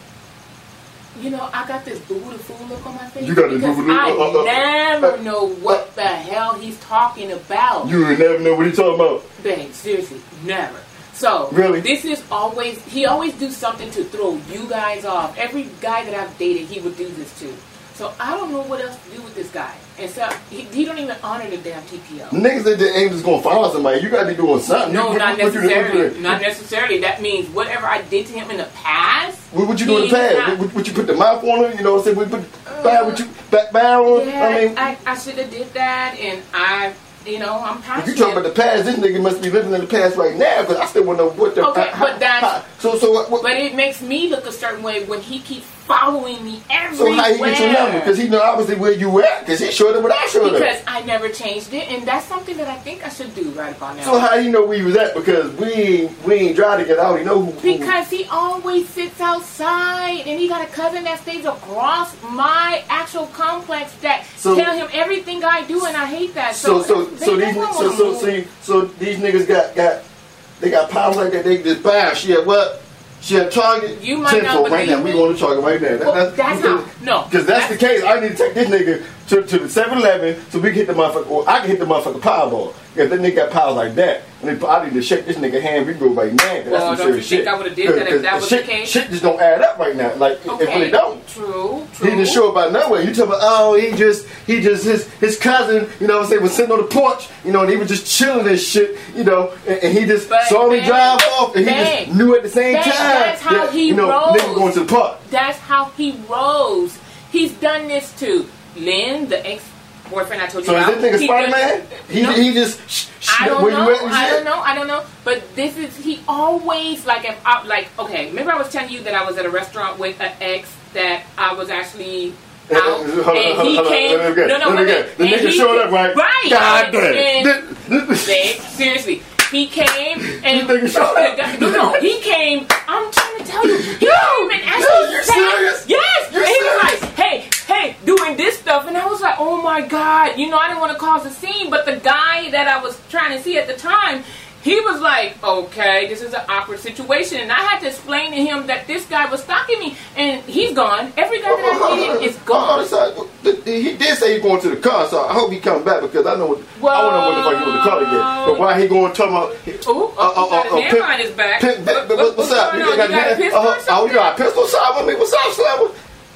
You know, I got this boo-boo fool look on my face. You got this because boo-boo look- I uh, uh, never uh, know what the hell he's talking about. You would never know what he talking about. Babe, seriously, never. So, Really? this is always, he always do something to throw you guys off. Every guy that I've dated, he would do this to. So, I don't know what else to do with this guy. And so, he, he don't even honor the damn T P O. Niggas that ain't just gonna follow somebody. You gotta be doing something. No, you, not what, what you- what you necessarily. doing? Not necessarily. That means whatever I did to him in the past. What would you do in the he's past? not- Would, would you put the mouth on her? You know what I'm saying? Would you put bad? Would you back bad on? Yeah, I mean, I, I should have did that, and I, you know, I'm if passionate. you talking about the past, this nigga must be living in the past right now because I still want to know what the. Okay, how- but that's- how- so so what? what But it makes me look a certain way when he keeps following me so everywhere. how he get your number? Because he know obviously where you at. Because he showed up what I showed Because up. I never changed it, and that's something that I think I should do right about now. So how you know where you was at? Because we ain't we ain't trying to get out. You know who? who Because he always sits outside, and he got a cousin that stays across my actual complex that So- tell him everything I do, and I hate that. So So, so so they these don't so wanna so move. see so these niggas got got they got powers like that. They just buy. She had what? She had Target. You might not tenfold right now. believe We me. going to Target right now. That- Well, that's because, how- no, Because that's, the case. I need to take this nigga to, to the seven eleven so we can hit the motherfucker. Or I can hit the motherfucker Powerball. If that nigga got powers like that, and then I need to shake this nigga hand. We can go right now. 'Cause Well, that's some don't serious you think shit. I would've did that if 'Cause that was shit, the case? Shit just don't add up right now. Like it Okay, really don't. True, true. He just show up out of nowhere. You talking about, oh, he just, he just, his his cousin, you know what I'm saying, was sitting on the porch, you know, and he was just chilling and shit, you know, and, and he just But, saw me man, drive off, and he man, just knew at the same man, time that's how that, he you know, rolls. nigga going to the park. That's how he rose. He's done this to Lynn, the ex-boyfriend I told you So is about. this nigga He Spider done- Man? He No. he just, sh- sh- I don't where know. you at and I shit? don't know. I don't know. But this is he always like if I like okay. Remember I was telling you that I was at a restaurant with an ex that I was actually Uh, uh, out, hold on, and hold on, he hold on, came. let me get- No, no, let me wait, get- the and nigga he showed came- up, right? Right. God and- damn. and- Babe, seriously. He came and You nigga showed up? no, no, he came. I'm trying to tell you, he Yo, came and yo, actually you said- serious? Yes, You and he was serious? like, hey, hey, doing this stuff, and I was like, oh my god, you know, I didn't want to cause a scene, but the guy that I was trying to see at the time, he was like, okay, this is an awkward situation, and I had to explain to him that this guy was stalking me, and he's gone. Every guy that I dated is Oh, gone. so, th- th- he did say he's going to the car, so I hope he comes back because I know what, I want to know what the fuck he with the car to get. But why he going to talk about? Ooh, oh, he got his hand behind his back. Pimp, What- what, what- what's what's up? going You on? got, You got a hand- pistol or uh, oh, you got a pistol shot with me? What's up, Slammer?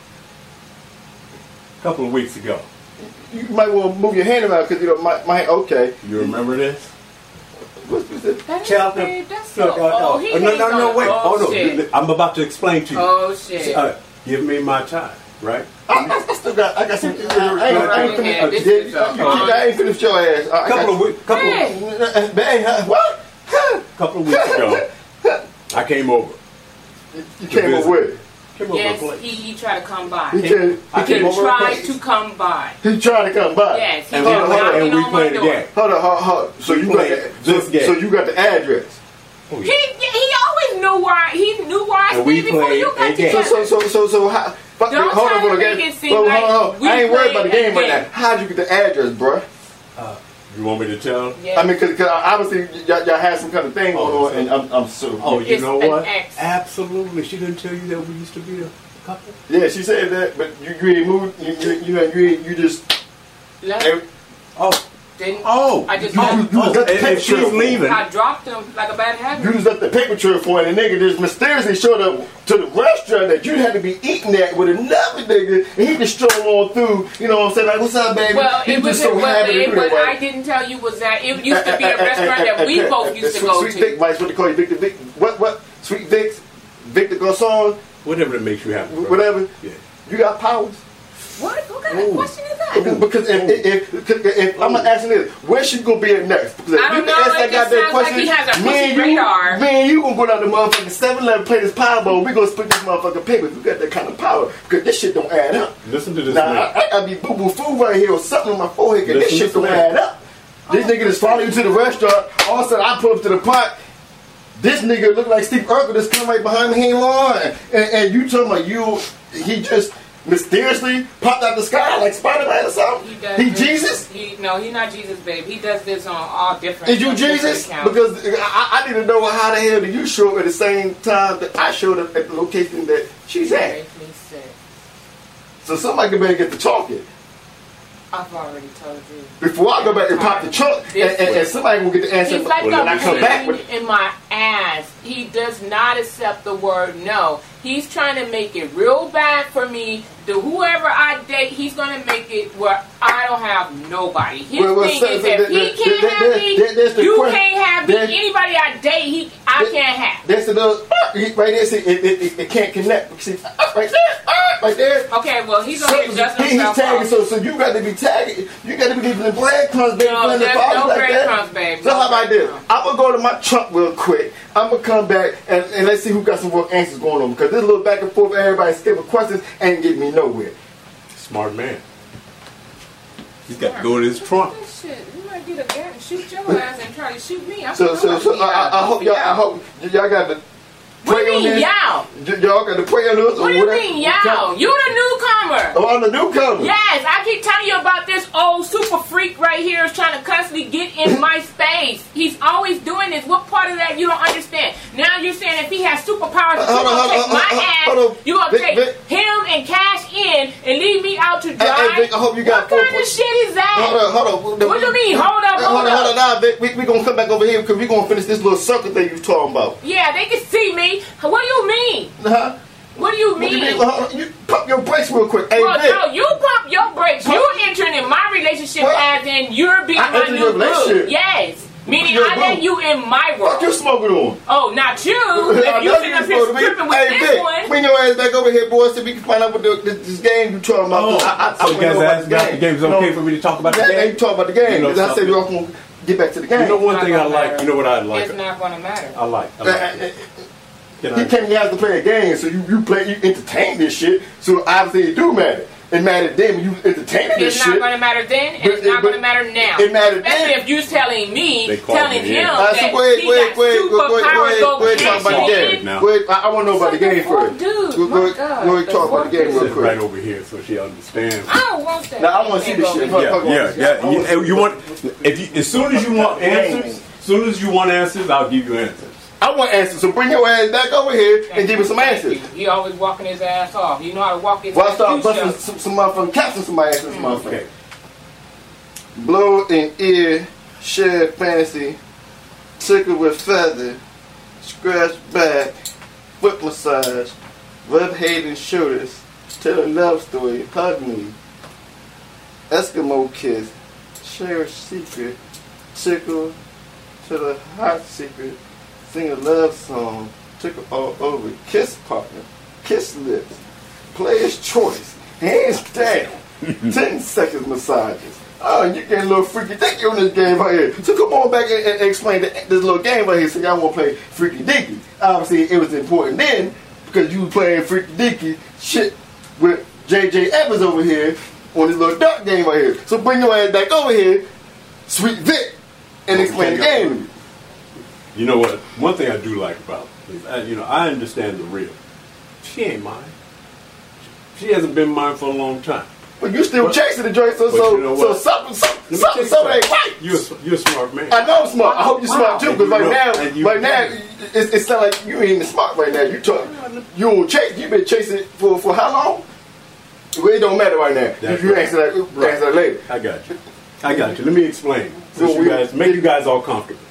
A couple of weeks ago. You might want to move your hand around because you know my my okay. You remember this? What's, what's it? That is, Cheltenham. babe, that's Look, so, uh, oh, uh, he no, no, hangs no, on- wait. oh, Oh, no. shit. I'm about to explain to you. Oh, shit. Uh, give me my time, right? I, I, I still got I got some. I ain't, I ain't, I ain't Right here. finished. This Uh, is you, a- you, I ain't finished your ass. I, I couple got, of weeks, couple, Hey. Uh, man, huh, what? Huh? couple of weeks ago, I came over. You came up with. Came over Yes, a place. he, he tried to come by. He He, came, he I came came over a tried place. to come by. He tried to come by. Yes, he And was we hold on, hold on, knocking and we on my played door. again. Hold on, hold on, hold on. So We you got played the, this so, game. so you got the address. Oh, He, yeah. he always knew why. He knew why I And we stayed before played you got again. So together. so so so so how? Fuck, Don't hold try on, hold on, to again. make it seem Hold on, like hold on. we I ain't worried about the played game right again. now. How'd you get the address, bruh? Uh, you want me to tell? Yeah. I mean, cause, cause obviously y'all, y'all had some kind of thing going Oh, on, and I'm, I'm so. Oh, you It's know an what? ex. Absolutely. She didn't tell you that we used to be a couple? Yeah, she said that, but you, you ain't moved. You, you, you know, you, ain't- you just. Left, eh, Oh. didn't. Oh. I just You- oh, you- you Oh, got the and paper if she's trail. leaving, I dropped him like a bad habit. You just left the paper trail for it, and the nigga just mysteriously showed up to the restaurant that you had to be eating at with another nigga, and he just strolled on through. You know what I'm saying? Like, what's up, baby? Well, he it was just so well, happy to it, do what it, right? I didn't tell you was that it used to be a restaurant that we both used to Sweet, go Sweet to. Vic, right? What they call you, Victor Vic? What? What? Sweet Vic's, Victor Garçon, whatever that makes you happy. bro. whatever. Yeah. You got powers. What? What kind of question is that? Because, because if, if, if, if I'm asking this, where's she gonna be at next? Because if I don't you know, ask it that just goddamn sounds like question, he has a me and pussy you, radar. me and you gonna go down to motherfucking seven eleven, play this Powerball. We gonna split this motherfucking papers. We got that kind of power because this shit don't add up. Listen to this Now man. I, I gotta be boo boo food right here or something on my forehead because this Listen shit to don't this man. add up. This nigga just following you to the restaurant. All of a sudden I pull up to the pot. This nigga look like Steve Urkel that's coming right behind me in line, and, and you talking about you? He just mysteriously popped out the sky like Spider-Man or something. He, does He this- Jesus? He, no, he's not Jesus, babe. He does this on all different. Is you on different Jesus? accounts. Because I, I need to know how the hell did you show up at the same time that I showed up at the location that she's at. Makes me sick. So somebody better get to talking I've already told you. before I go back and pop the trunk, and, and, and somebody will get the answer. He's like Well, then I a come back pain with. in my ass. He does not accept the word no. He's trying to make it real bad for me. The whoever I date, he's gonna make it where I don't have nobody. His Well, well, thing so- is so if there- he there- can't there- have there- me, there- there's the you question. can't have me. There- Anybody I date, he I there- can't have. That's the little right there. See, it, it, it, it can't connect. See, right there, right there. Okay, well he's on here So, dusting he, he's himself tagging, off. so so you got to be tagging. You got to be leaving the breadcrumbs, baby. No, playing the there's ball no like that. breadcrumbs, babe. So No how about this? breadcrumbs. I'm gonna go to my trunk real quick. I'm gonna come back and, and let's see who got some more answers going on because this little back and forth, everybody skipping questions ain't getting me nowhere. Smart man. He's got to go in his trunk. That shit, you might get a gun and shoot your ass and try to shoot me. I'm So so so I, I- I hope y'all I hope y'all got to What pray do you on mean, this. y'all? Y- Y'all got to pray on this. or What do you whatever. mean, y'all? You the newcomer. Oh, I'm the newcomer. Yes, I keep telling you about this old super freak right here is trying to constantly get in my space. He's always doing this. What part of that you don't understand? Now you're saying if he has superpowers, Uh, you're hold on, gonna hold take on, my hold on, ass, hold on. you're gonna Vic, take Vic. him and cash in and leave me out to dry. Hey, hey, Vic, I hope you got what four kind of points. shit is that? Hold on, hold on. What do you mean? Hold up, Hey, hold hold on, up. hold on. Now, Vic, we we gonna come back over here because we gonna finish this little circle thing you talking about. Yeah, they can see me. What do you mean? Huh? What do you What you mean? mean? Hold on, you pump your brakes real quick. Hey, Well, Vic. no, you pump your brakes. You entering in my relationship What? as in you're being I my entered new your boo. relationship? Yes. Meaning Your I boo. let you in my What you world. smoking on? Oh, not you. I If you know sitting up supposed here to be. stripping with Hey, this Vic, one. bring your ass back over here, boy, so we can find out what the, this, this game you talking about. Oh, I, I, I so you wanna guys know asked about the game. Is it okay No. for me to talk about the Yeah, game? you talk about the game. You know Because I said something. we're going to get back to the game. You know one It's thing not I gonna like. matter. You know what I like. It's not going to matter. I like. I Uh, like. uh, Can He I? can't. He has to play a game, so you, you play, you entertain this shit. So obviously it do matter. It mattered then when you entertaining this It's not shit. going to matter then, and But- it's not but- going to matter now. it mattered Especially then. if you're telling me, They called telling me in. him All right, that so wait, he wait, got wait, wait, wait, superpowers. wait, Go wait, talk about the cash game. in. Now. Wait, I, I want to know about the game Fucking first. dude, Go, my go, God, go the talk about the game real Sit right quick. over here so she understands. I don't want that. Now, I wanna see this shit. Yeah, yeah, I yeah. wanna You, see you want if you as soon as you want answers, as soon as you want answers, I'll give you answers. I want answers, so bring your ass back over here and give me some answers. He always walking his ass off. You know how to walk his Well, I ass. start You busting show. some, some motherfucking caps in somebody's ass. This motherfucker. Okay. Blow in ear, share fantasy, tickle with feather, scratch back, foot massage, rub head and shoulders, tell a love story, hug me, Eskimo kiss, share a secret, tickle to the hot secret, sing a love song, tickle all over, kiss partner, kiss lips, player's choice, hands down, ten seconds massages. Oh, you getting a little freaky dicky on this game right here. So come on back and, and explain the, this little game right here so y'all want to play freaky dicky. Obviously, it was important then because you were playing freaky dicky shit with J J Evans over here on this little dark game right here. So bring your ass back over here, Sweet Vic, and explain the game to me. You know what? One thing I do like about it is, I, you know, I understand the real. She ain't mine. She hasn't been mine for a long time. But you still But- chasing the joint, so but so you know so what? something something Let me something, tell you something ain't something. right. You're a, you're a smart man. I know I'm smart. I hope you're smart too, And because you right know- now, and you- right now, it, it sounds like you ain't even smart right now. You talk, you don't chase. You been chasing for for how long? Well, it don't matter right now. That's you right. answer that. Right. Answer that later. I got you. I got you. Let me explain. So So you we- guys make you guys all comfortable.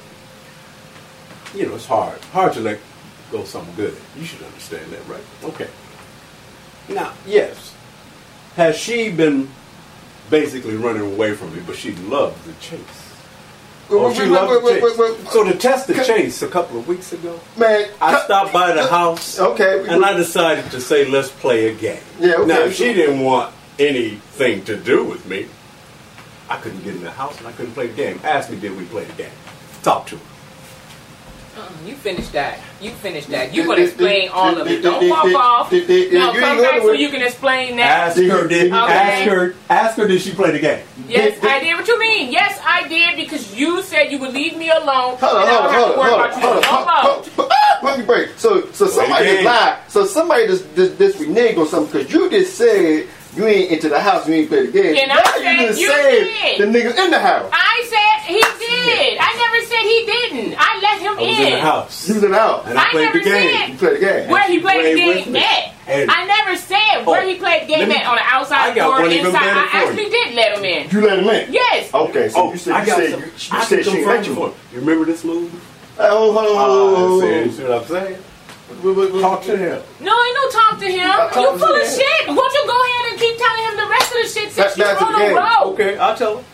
You know, it's hard. Hard to let go something good. You should understand that, right? Okay. Now, yes. Has she been basically running away from me, but she loves the chase? Wait, Or wait, she wait, loves wait, the wait, chase. wait, wait. So to test the Cut- chase a couple of weeks ago, Man, I cut- stopped by the house. Okay. And I decided to say, let's play a game. Yeah, okay. Now, if she didn't want anything to do with me. I couldn't get in the house and I couldn't play the game. Ask me, did we play the game? Talk to her. Uh-uh, you finish that. You finish that. You gonna explain all of it. Don't walk off. No, come back so you can explain that. Ask her, did, okay. ask her, ask her, did she play the game? Yes, I did. What you mean? Yes, I did because you said you would leave me alone. Hold on, and hold on, I don't have to worry hold on, about you hold on, no hold more. on. Ah, let me break. So, so somebody game. just lied. So somebody just just, just reneged on something because you just said you ain't into the house, you ain't play the game. And now I said you just you said did. the niggas in the house. I said he did. I never said he didn't. I let him I was in. in the house. You was in the house. And I, I played never the game. said You played the game. where he played the Played with game me. at. And- I never said where Oh, he played the game let me- at on the outside I got door, one even inside. better I for actually you. did let him in. You let him in? Yes. Okay, so Oh, you said I you got said some. you, you I said can she ain't confirm let you. for you. You remember this move? Hey, hold on, hold on, Ah, hold on, see, hold see what I'm saying? on. Talk to him. No, ain't no talk to him. talk You to full of him. shit. Won't you go ahead and keep telling him the rest of the shit That's since you're back to on the the game. road? Okay, I'll tell him.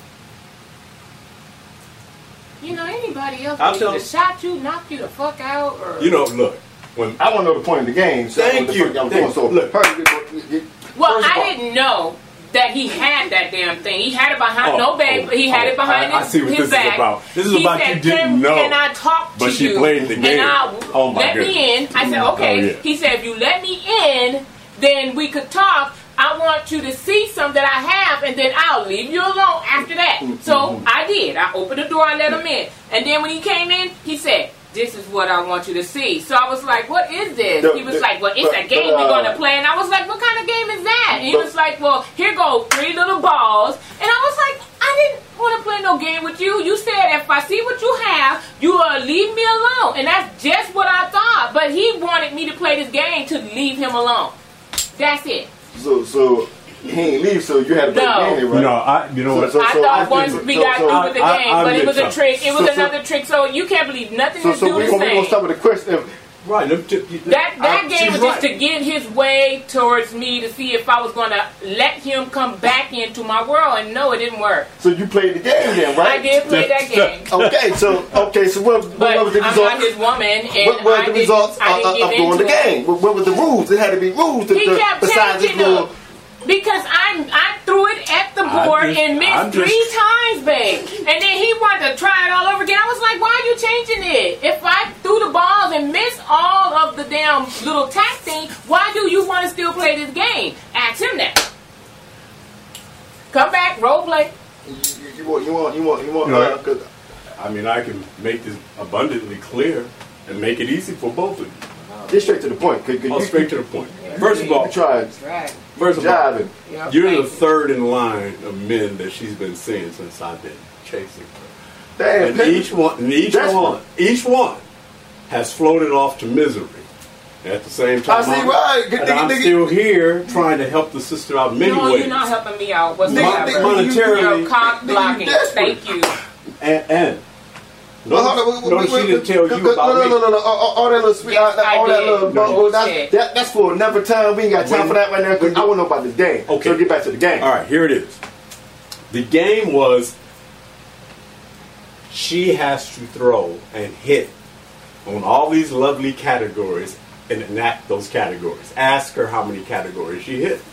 You know, anybody else I'll could tell either him. shot you, knock you the fuck out, or... You know, look. When I want to know the point of the game. So Thank what the you. fuck y'all was Thank doing. So, you. Look. hurry, get- get- Well, first of I all- didn't know that he had that damn thing. He had it behind, Oh, no babe, oh, he had oh, it behind I- I his, see what his this is back. about. This is He about said, you didn't can, know, Can I talk to but she you? played the game. And I, Oh, my let goodness. me in. I said, okay. Oh, yeah. He said, if you let me in, then we could talk. I want you to see something that I have, and then I'll leave you alone after that. Mm-hmm. So I did. I opened the door, I let him in. And then when he came in, he said, this is what I want you to see. So I was like, what is this? The- He was the- like, well, it's but- a game but, we're uh, going to play. And I was like, what kind of game is that? And he but- was like, well, here go three little balls. And I was like, I didn't want to play no game with you. You said if I see what you have, you will leave me alone. And that's just what I thought. But he wanted me to play this game to leave him alone. That's it. So, so he ain't leave. So you had to play No. the game, right? No, I, you know So- what? so- I so- thought so- once so- we so- got so- through with the I- game, I but it admit was a something. trick. It was So- so- another trick. So you can't believe nothing So, is so do we're the gonna, we gonna same. start with the question. Of, Right. Let me t- you- That that I- game she's was right. just to get his way towards me to see if I was going to let him come back into my world, and no, it didn't work. so you played the game then, right? I did play that game, Okay, so okay, so what, what but was the I'm results? not his woman, and What were I the didn't, results I of, didn't of, give of doing the into it. game? What, what were the rules? There had to be rules. To, He to, kept besides changing just little, them. Because I I threw it at the I'm board just- and missed I'm just- three times, babe. And then he wanted to try it all over again. I was like, why are you changing it? If I threw the balls and missed all of the damn little tack thing, why do you want to still play this game? Ask him that. Come back, role play. you, you, you want, you want, you want, you want. No, Uh, 'cause I mean, I can make this abundantly clear and make it easy for both of you. get straight to the point. Cause, 'cause Oh, you, straight to the point. First of all, you tried Right. first of all, jiving. Yep. you're Thank the you. third in line of men that she's been seeing since I've been chasing her. Damn, And Peggy. each one, and each Desperate. one, each one has floated off to misery. At the same time, I see I'm, why. Good and nigga, I'm nigga. still here trying to help the sister out in many No, ways. you're not helping me out Nigga, whatsoever. nigga, Monetarily, You're cock nigga, you blocking. desperate. Thank you. and, and Well, hold on, wait, wait, notice wait, she didn't wait, tell no, you no, about no, me. no, no, no, all, all that little sweet, Yes, all, I all that did. little No, bubble, that's, shit. that, that's for another time. We ain't got time When- for that right now because when I you- want to know about this game. Okay. So get back to the game. All right, here it is. The game was she has to throw and hit on all these lovely categories and enact those categories. Ask her how many categories she hit.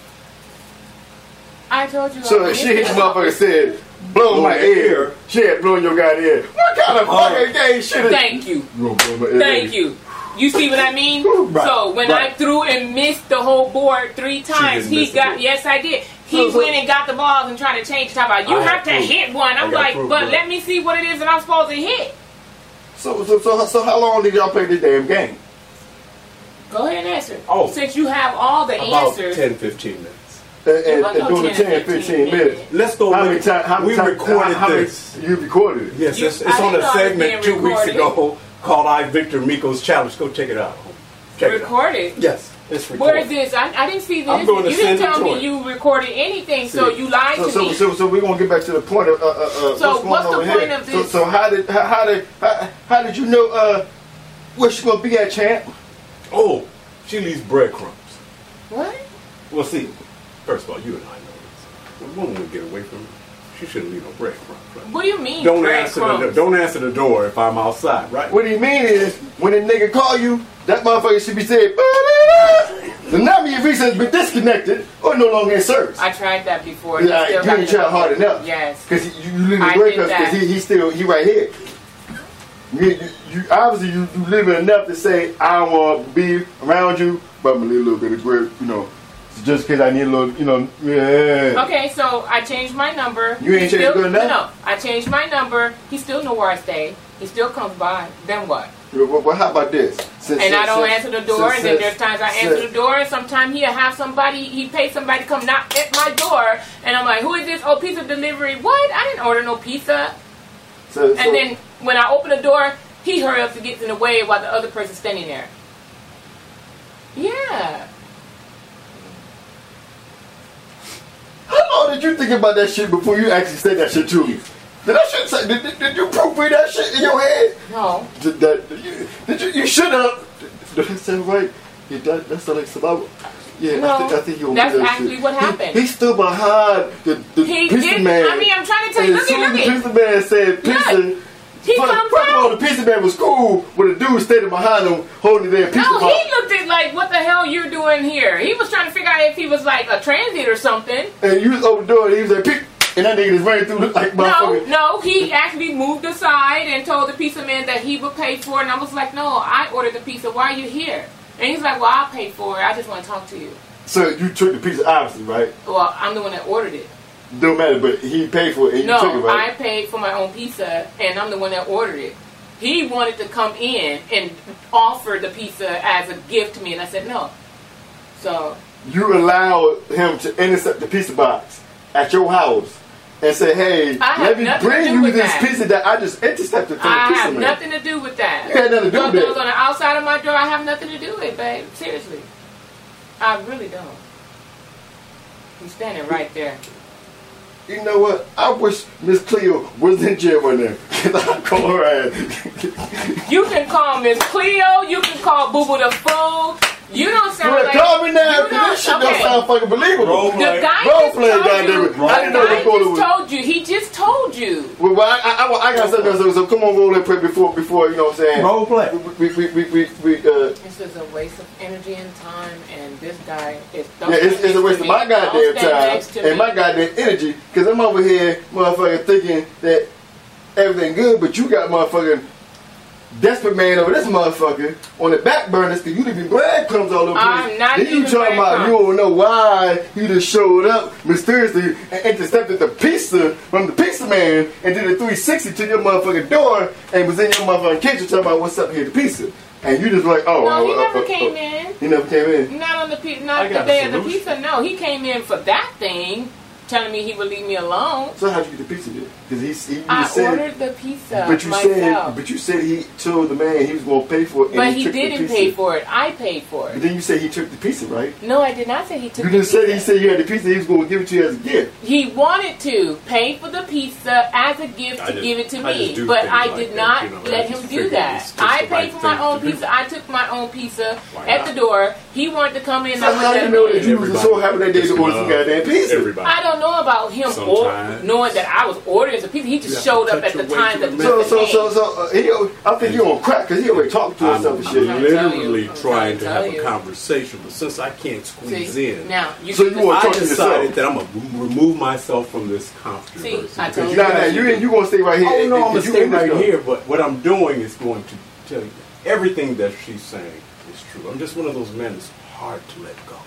I told you. So I she hit the did. motherfucker and said, blow Blow my your ear. ear. She had blown your goddamn ear. What kind of Oh. fucking game shit is Thank you. You gonna blow my ear, Thank baby? you. You see what I mean? Right, So when right. I threw and missed the whole board three times, didn't he miss the got. board. Yes, I did. He So- so- went and got the balls and tried to change. Talk about you I have have to proof. hit one. I I'm got like, proof, but bro. let me see what it is that I'm supposed to hit. So, so, so, so how long did y'all play this damn game? Go ahead and answer. Oh. Since you have all the About answers. ten, fifteen minutes. And, and, Well, and no, doing the ten, ten, fifteen minutes. Let's go. How look many at- times? How many we times? recorded how many- this. You recorded it. Yes, You- it's, I it's on didn't a know it was segment being two weeks recorded. ago called I Victor Miko's Challenge. Go check it out. Check it out. Recorded. Yes, it's recorded. Where is this? I, I didn't see this. I'm going to you didn't send it tell to me her. you recorded anything, so See. you lied So, to so, me. so, so we're gonna get back to the point of uh, uh, uh, So what's going what's on the over point here. of this? So, so how did how, how did how, how did you know uh, where she gonna be at, champ? Oh, she leaves breadcrumbs. What? Well, see, first of all, you and I know this. When a woman would get away from her, she shouldn't leave no breadcrumbs. Right? What do you mean? Don't answer the breadcrumbs? don't answer the door if I'm outside, right? What he mean is when a nigga call you, that motherfucker should be saying. "Ba-da-da." The Nami visa has been disconnected or no longer in service. I tried that before. Yeah, Still you got ain't the trying hard number. enough. Yes. Because you, you live in I the break did because that. he, he still, he right here. You, you, you obviously you, you living enough to say I don't want to be around you, but I'm gonna need a little bit of grip, you know, just because I need a little, you know, yeah. Okay, so I changed my number. You ain't He changed still, good enough? No, no, I changed my number. He still know where I stay. He still comes by. Then what? Well, well, how about this? Since, And I don't since, answer the door, since, and then since, there's times I since, answer the door, and sometimes he'll have somebody, he pays somebody to come knock at my door, and I'm like, who is this? Oh, pizza delivery. What? I didn't order no pizza. So, so, And then when I open the door, he hurry up to get in the way while the other person's standing there. Yeah. how long did you think about that shit before you actually said that shit to me? Did that shit say, did, did, did you proofread that shit in your head? No. Did, that, did you, did you, you should have. Did that sound right? Yeah, that, that sound like some. Yeah, No, I think, I think you'll that's do that actually shit. what happened. He, he stood behind the, the He pizza did. man. I mean, I'm trying to tell you. and Look as at, soon as look the at. pizza man said pizza. Look. He First, comes first of all, out. the pizza man was cool, but the dude standing behind him holding their pizza No, box. he looked at like, what the hell you doing here? He was trying to figure out if he was like a transit or something. And you was over the door, and he was like, "Pick," and that nigga just ran through like No, motherfucker. no, he actually moved aside and told the pizza man that he would pay for it. And I was like, no, I ordered the pizza. Why are you here? And he's like, well, I'll pay for it. I just want to talk to you. So you took the pizza, obviously, right? Well, I'm the one that ordered it. Don't matter, but he paid for it and you No, took it, right? I paid for my own pizza, and I'm the one that ordered it. He wanted to come in and offer the pizza as a gift to me, and I said no. So You allowed him to intercept the pizza box at your house and say, "Hey, I have let me nothing to bring do you with this that. pizza that I just intercepted from I the pizza have man." nothing to do with that. You had nothing to do What with goes that. on the outside of my door, I have nothing to do with, babe. Seriously, I really don't. He's standing right there. You know what? I wish Miss Cleo was in jail right now. Cause I call her ass. You can call Miss Cleo. You can call Boo Boo the Fool. You don't sound Well, like. call me now, you cause this shit okay. don't sound fucking believable. Role The play. guy Role just play, told goddamn you. it. The I didn't know guy the caller just was- told you. He just told you. Well, well I, I, I, I got something else. So come on, roll that play before, before you know what I'm saying. Role play. We, we, we, we, we, uh, This is a waste of energy and time, and this guy is. yeah, it's, it's a waste of my goddamn time and my goddamn energy, because I'm over here, motherfucker, thinking that everything good, but you got motherfucking desperate man over this motherfucker on the back burners, because you leaving breadcrumbs all over the place. I'm not Then you leaving talking about you breadcrumbs. don't know why he just showed up mysteriously and intercepted the pizza from the pizza man and did a three sixty to your motherfucking door and was in your motherfucking kitchen talking about what's up here, the pizza. And you just like, oh. No, he uh, never uh, uh, came uh, in. He never came in. Not on the pi- I not the got a day of the solution. pizza. No, he came in for that thing, telling me he would leave me alone. So how'd you get the pizza then? Because he, he, he I said, ordered the pizza but you myself, said, but you said he told the man he was going to pay for it. And but he took the didn't pizza. pay for it. I paid for But it. then you said he took the pizza, right? No, I did not say he took. You the just said pizza. he said you had the pizza. He was going to give it to you as a gift. He wanted to pay for the pizza as a gift I to just- give it to I just me, do but things I like did that, not you know, I let just him figure do that. it's just I the paid right for my thing own to do. pizza. I took my own pizza Why at not? the door. He wanted to come in. So I how went do you there. know that you was Everybody. so happy that day to Just order some love goddamn pizza? Everybody. I don't know about him or Sometimes. knowing that I was ordering some pizza. He You just have showed to up cut at the your way time to that the the So, pizza so, came. so, so, uh, he, I think you on crack because he already talked to I'm, himself and I'm shit. trying to tell literally you. I'm trying trying to to have tell a you. conversation, but since I can't squeeze See, in, now you So can you just- want I talk to decided yourself. that I'm gonna remove myself from this controversy. See, I because told you Nah, guys- nah, you ain't, you gonna stay right here. Oh no, I'm gonna because you stay in this right though. here. But what I'm doing is going to tell you everything that she's saying is true. I'm just one of those men that's hard to let go.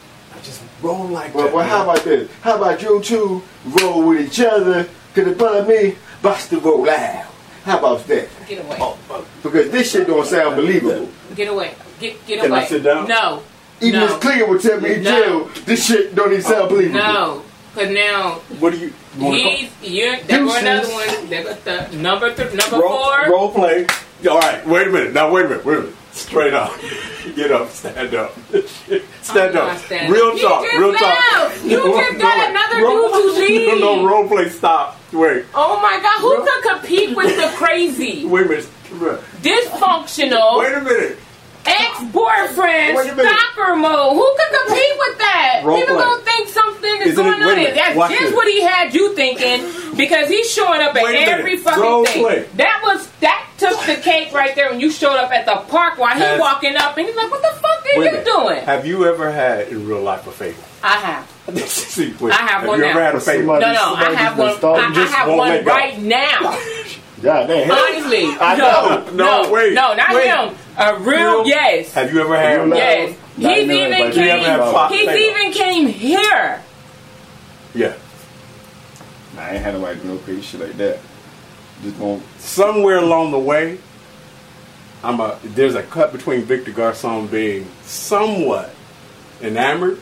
I just roll like Well, that. well, how about this? How about you two roll with each other? Cause it bother me, bust the roll out. How about that? Get away. Oh, oh, Because this shit don't sound believable. Get away. Get get Can I away. sit down? No. Even no. Miss Cleo would tell me in No. jail, this shit don't even sound believable. No. Cause now what do you you wanna he's you're there go Deuces. another one. There go the number th- number call? roll, four. role play? All right, wait a minute. Now wait a minute. Wait a minute. Straight up. Get up. Stand up. Stand I'm up. not standing. Real He talk. just Real left. talk. You just got wait. another Role- dude to leave. No, no, role play. Stop. Wait. Oh my God! Who could compete with the crazy, Wait a minute. dysfunctional, Wait a minute. ex-boyfriend, Wait a minute. stalker mode? Who could compete with that? Role People play. gonna think something is Isn't it- going wait a on. minute. That's Watch just this. what he had you thinking because he's showing up at Wait a minute. every fucking Role thing. play. That was that took the cake right there when you showed up at the park while he Has- walking up and he's like, "What the fuck is are Wait a you minute. doing? Have you ever had in real life a favor? I have. See, wait, I have one you now. ever had a favor? No, no, I have one. I, I have one right now. God damn. Honestly, I no, know. no, No, wait, no, not wait. him. A real yes. Have you ever had one? Yes. He's Not even everybody. You ever had plot came. He's favor? even came here. Yeah. Nah, I ain't had nobody do no crazy shit like that. Just going Somewhere along the way, I'm a. There's a cut between Victor Garcon being somewhat enamored.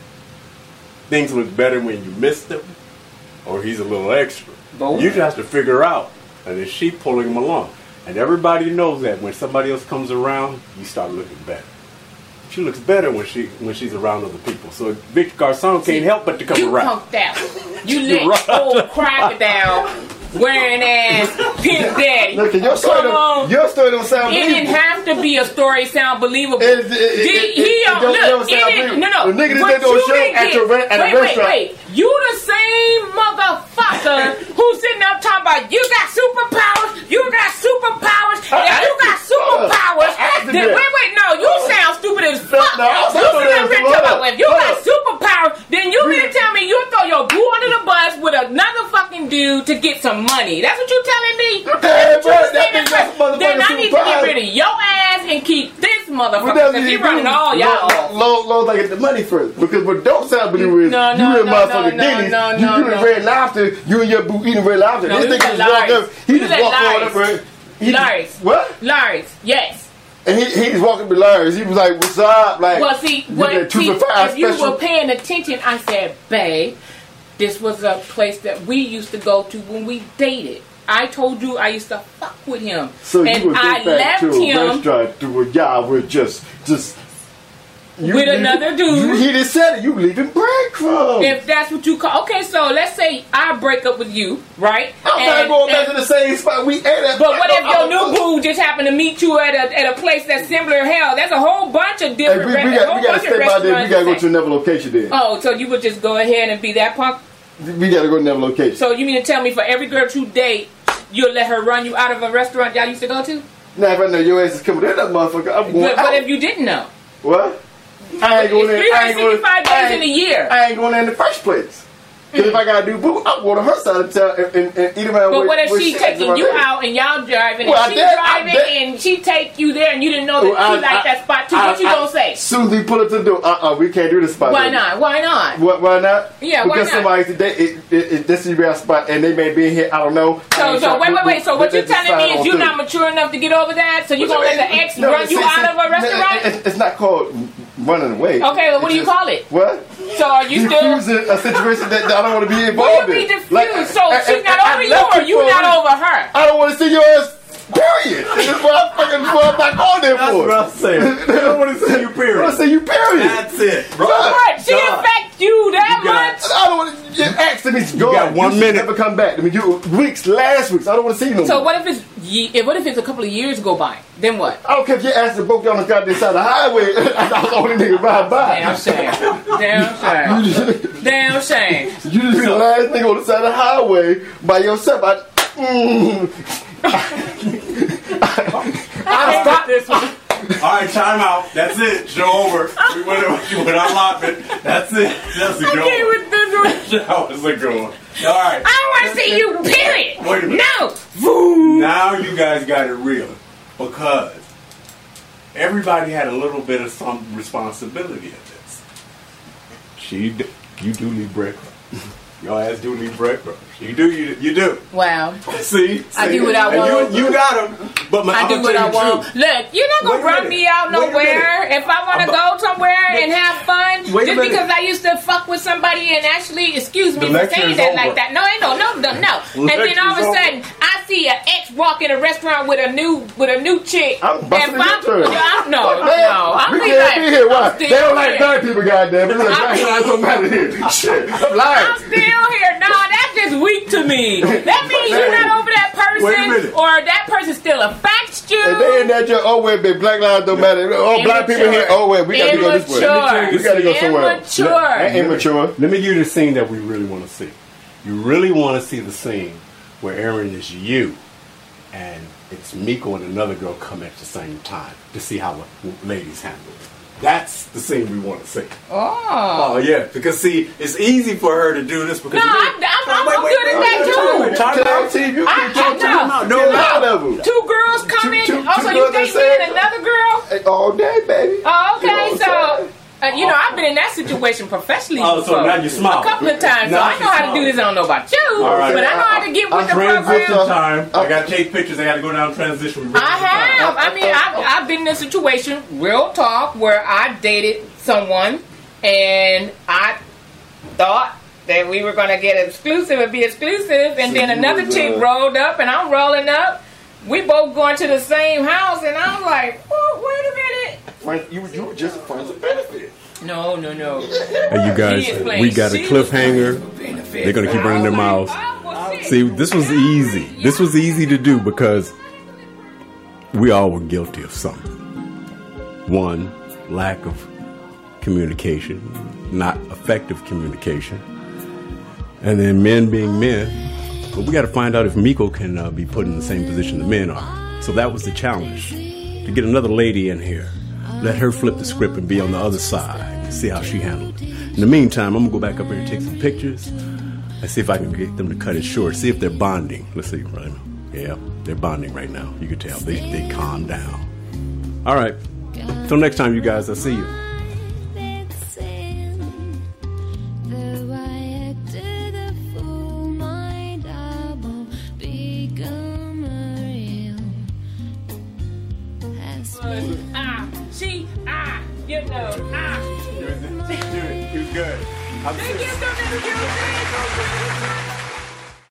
Things look better when you missed him, or he's a little extra. Both. You just have to figure out, and is she pulling him along? And everybody knows that when somebody else comes around, you start looking better. She looks better when she when she's around other people. So Victor Garcon can't help but to come You around. punked out. You let old crocodile wearing ass Pimp Daddy. Look, your story, Come on. don't, your story don't sound It didn't believable. have to be a story sound believable. It- it- it- Did- it- he it don't don't- look. never It sound didn't, no, believable. no. The nigga that What did no you show didn't at your get- re- at a wait, restaurant. Wait, wait, You the same motherfucker who's sitting up talking about you got superpowers, you got superpowers, I and you asked got you- superpowers. I asked you Then, that. wait, wait, no, you sound stupid as fuck. No, I you sound sitting stupid up here as talking fuck. about if you Hold got up. superpowers, then you mean to tell me you throw your boo under the bus with another fucking dude to get some money. That's what you telling me? Okay, That's what bro, you that saying means first. that's Then I motherfucking need to get superpower. rid of your ass and keep this motherfucker Whatever because he you running do, all y'all off. Low, low, low, get the money first. Because what don't sound believable is No, you no, in no, motherfucking no, Denny's, no, you, no, you no. in Red Lobster, you and your boo eating Red Lobster. No, this you nigga said just walked lies. up, he You just said walked lies. on up, right? He Lies. just, what? Lars, yes. And he, he just walking with Lars. He was like, what's up? Like, Well, see, you what, get two see for five if you special. were paying attention, I said, babe, this was a place that we used to go to when we dated. I told you I used to fuck with him. So and you would I go back left to a him restaurant to where y'all were just, just you with leaving- another dude. You, he just said it. You leaving breadcrumbs. If that's what you call, okay. So let's say I break up with you, right? I'm And- not going back and- to the same spot we ate at. But what if your new boo just happened to meet you at a at a place that's similar to hell? There's a whole bunch of Hey, different. we, re- we a got, whole we got to bunch of step out there. We restaurants got to go that to another location then. Oh, so you would just go ahead and be that punk? We got to go to another location. So you mean to tell me for every girl you date, you'll let her run you out of a restaurant y'all used to go to? Now if I know your ass is coming to that motherfucker, I'm going But, out. but if you didn't know, What? I ain't going there. I ain't going. three hundred sixty-five I days ain't- in a year. I ain't going there in the first place. Because if I gotta do boo, I'm going to her side of town and, and, and eat around. But with, what if with she shit taking around you there. out and y'all driving Well, I and she did- I driving did- and she take you there and you didn't know that Well, I- she liked I- that spot too? I- What you I- gonna say? Soon as we pull up to the door, uh, uh we can't do this spot. Why no more. not? Why not? What, why not? Yeah, why because not? somebody today, it, it, it, this is your spot, and they may be in here. I don't know. I So, ain't so trying wait, to wait, do- wait. So what let you that telling me decide is on you're through. not mature enough to get over that? So you What gonna you let the mean? ex No, run you see, out see, of a restaurant? it- it- It's not called running away. Okay, well, what It's do you just- call it? What? So are you still? Diffusing a situation that I don't want to be Will involved you be in. diffused? Like, so I- she's I- not I over you, left or you for a not reason. over her? I don't want to see your ass. Period. This is what I'm fucking what I'm not going there That's for. what I'm saying. I don't want to see you, period. I want to see you. Period. That's it, bro. What? She Done. affect you that You got- much? I don't want to ask them. He's gone. got one You should minute. Never come back. I mean, you weeks, last weeks. I don't want to see you no So more. what if it's ye- if- what if it's a couple of years go by? Then what? I don't care if your ass is broke down on the goddamn side of the highway. I was the only nigga ride by. Damn shame. Damn shame. Damn shame. You just be the last nigga on the side of the highway by yourself. I, mm, I stop this one. All right, time out. That's it. Show over. We went, we went unlocked. That's it. That's a I good can't one. with this one. That was a good one. All right. I don't want to see you. Period. Wait a minute. No. Boom. Now you guys got it real because everybody had a little bit of some responsibility in this. She, do, you do leave breadcrumbs. Your ass do leave breadcrumbs. You do, you, you do. Wow. See, I See? do what I And want. You, you got them, but my, I I'm do gonna what tell I you the want. truth. Look, you're not Wait gonna a run minute. me out Wait a nowhere. minute. If I want to I'm- go somewhere and have fun, Wait a just minute. because I used to fuck with somebody and actually, excuse me The for lecture saying is that over. like that. No, ain't no, no, no, no. And then Lecture's all of a over. sudden, I see an ex walk in a restaurant with a new with a new chick. I'm busting and into her. I'm, no, Fuck no, that. I'm we be can't like, be here. Why? I'm They still don't like here. black people, goddamn. It's like I'm- black lives don't matter here. Shit, I'm lying. I'm still here. No, that's just weak to me. That means you're not over that Wait a person, minute. or that person still affects you. If they in that joint, oh wait, babe, black lives don't matter. Oh, black people here. Oh wait, we gotta go this way. Immature. We gotta go somewhere else. Immature. That immature. Let me give you the scene that we really want to see. You really want to see the scene where Aaron is you, and it's Miko and another girl come at the same time to see how the ladies handle it. That's the scene we want to see. Oh. Oh, yeah. Because, see, it's easy for her to do this. Because No, I'm, I'm, I'm, I'm good at that too. Time out. Tell you, I, talk to them I, out. no, No, no, none of them. Two girls come Two- in. two- Also, two you brothers think me said- and another girl? All day, baby. Oh, You know okay. what So, I'm saying? uh, you know, I've been in that situation professionally Oh, so before. now you smile. A couple of times. Now so I you know how to smile. do this. I don't know about you, All right. but I know how to get with the Transition program. time. I got to take pictures. I got to go down transition. I have. I mean, I've, I've been in a situation, real talk, where I dated someone and I thought that we were going to get exclusive and be exclusive, and So then you another was, chick uh, rolled up, and I'm rolling up. We both going to the same house, and I'm like, oh, wait a minute. Friends, you, you were just friends with benefit. No, no, no. Hey, you guys, She explained. we got a She was cliffhanger. They're gonna keep running their mouths. I was sick. See, this was easy. This was easy to do because we all were guilty of something. One, lack of communication, not effective communication, and then men being men. But we got to find out if Miko can uh, be put in the same position the men are. So that was the challenge, to get another lady in here. Let her flip the script and be on the other side. See how she handled it. In the meantime, I'm going to go back up here and take some pictures and see if I can get them to cut it short. See if they're bonding. Let's see right now. Yeah, they're bonding right now. You can tell. They, they calm down. All right. Till next time, you guys. I'll see you. Ah, she, ah, you know, ah. He was good. I'm Thank you so much.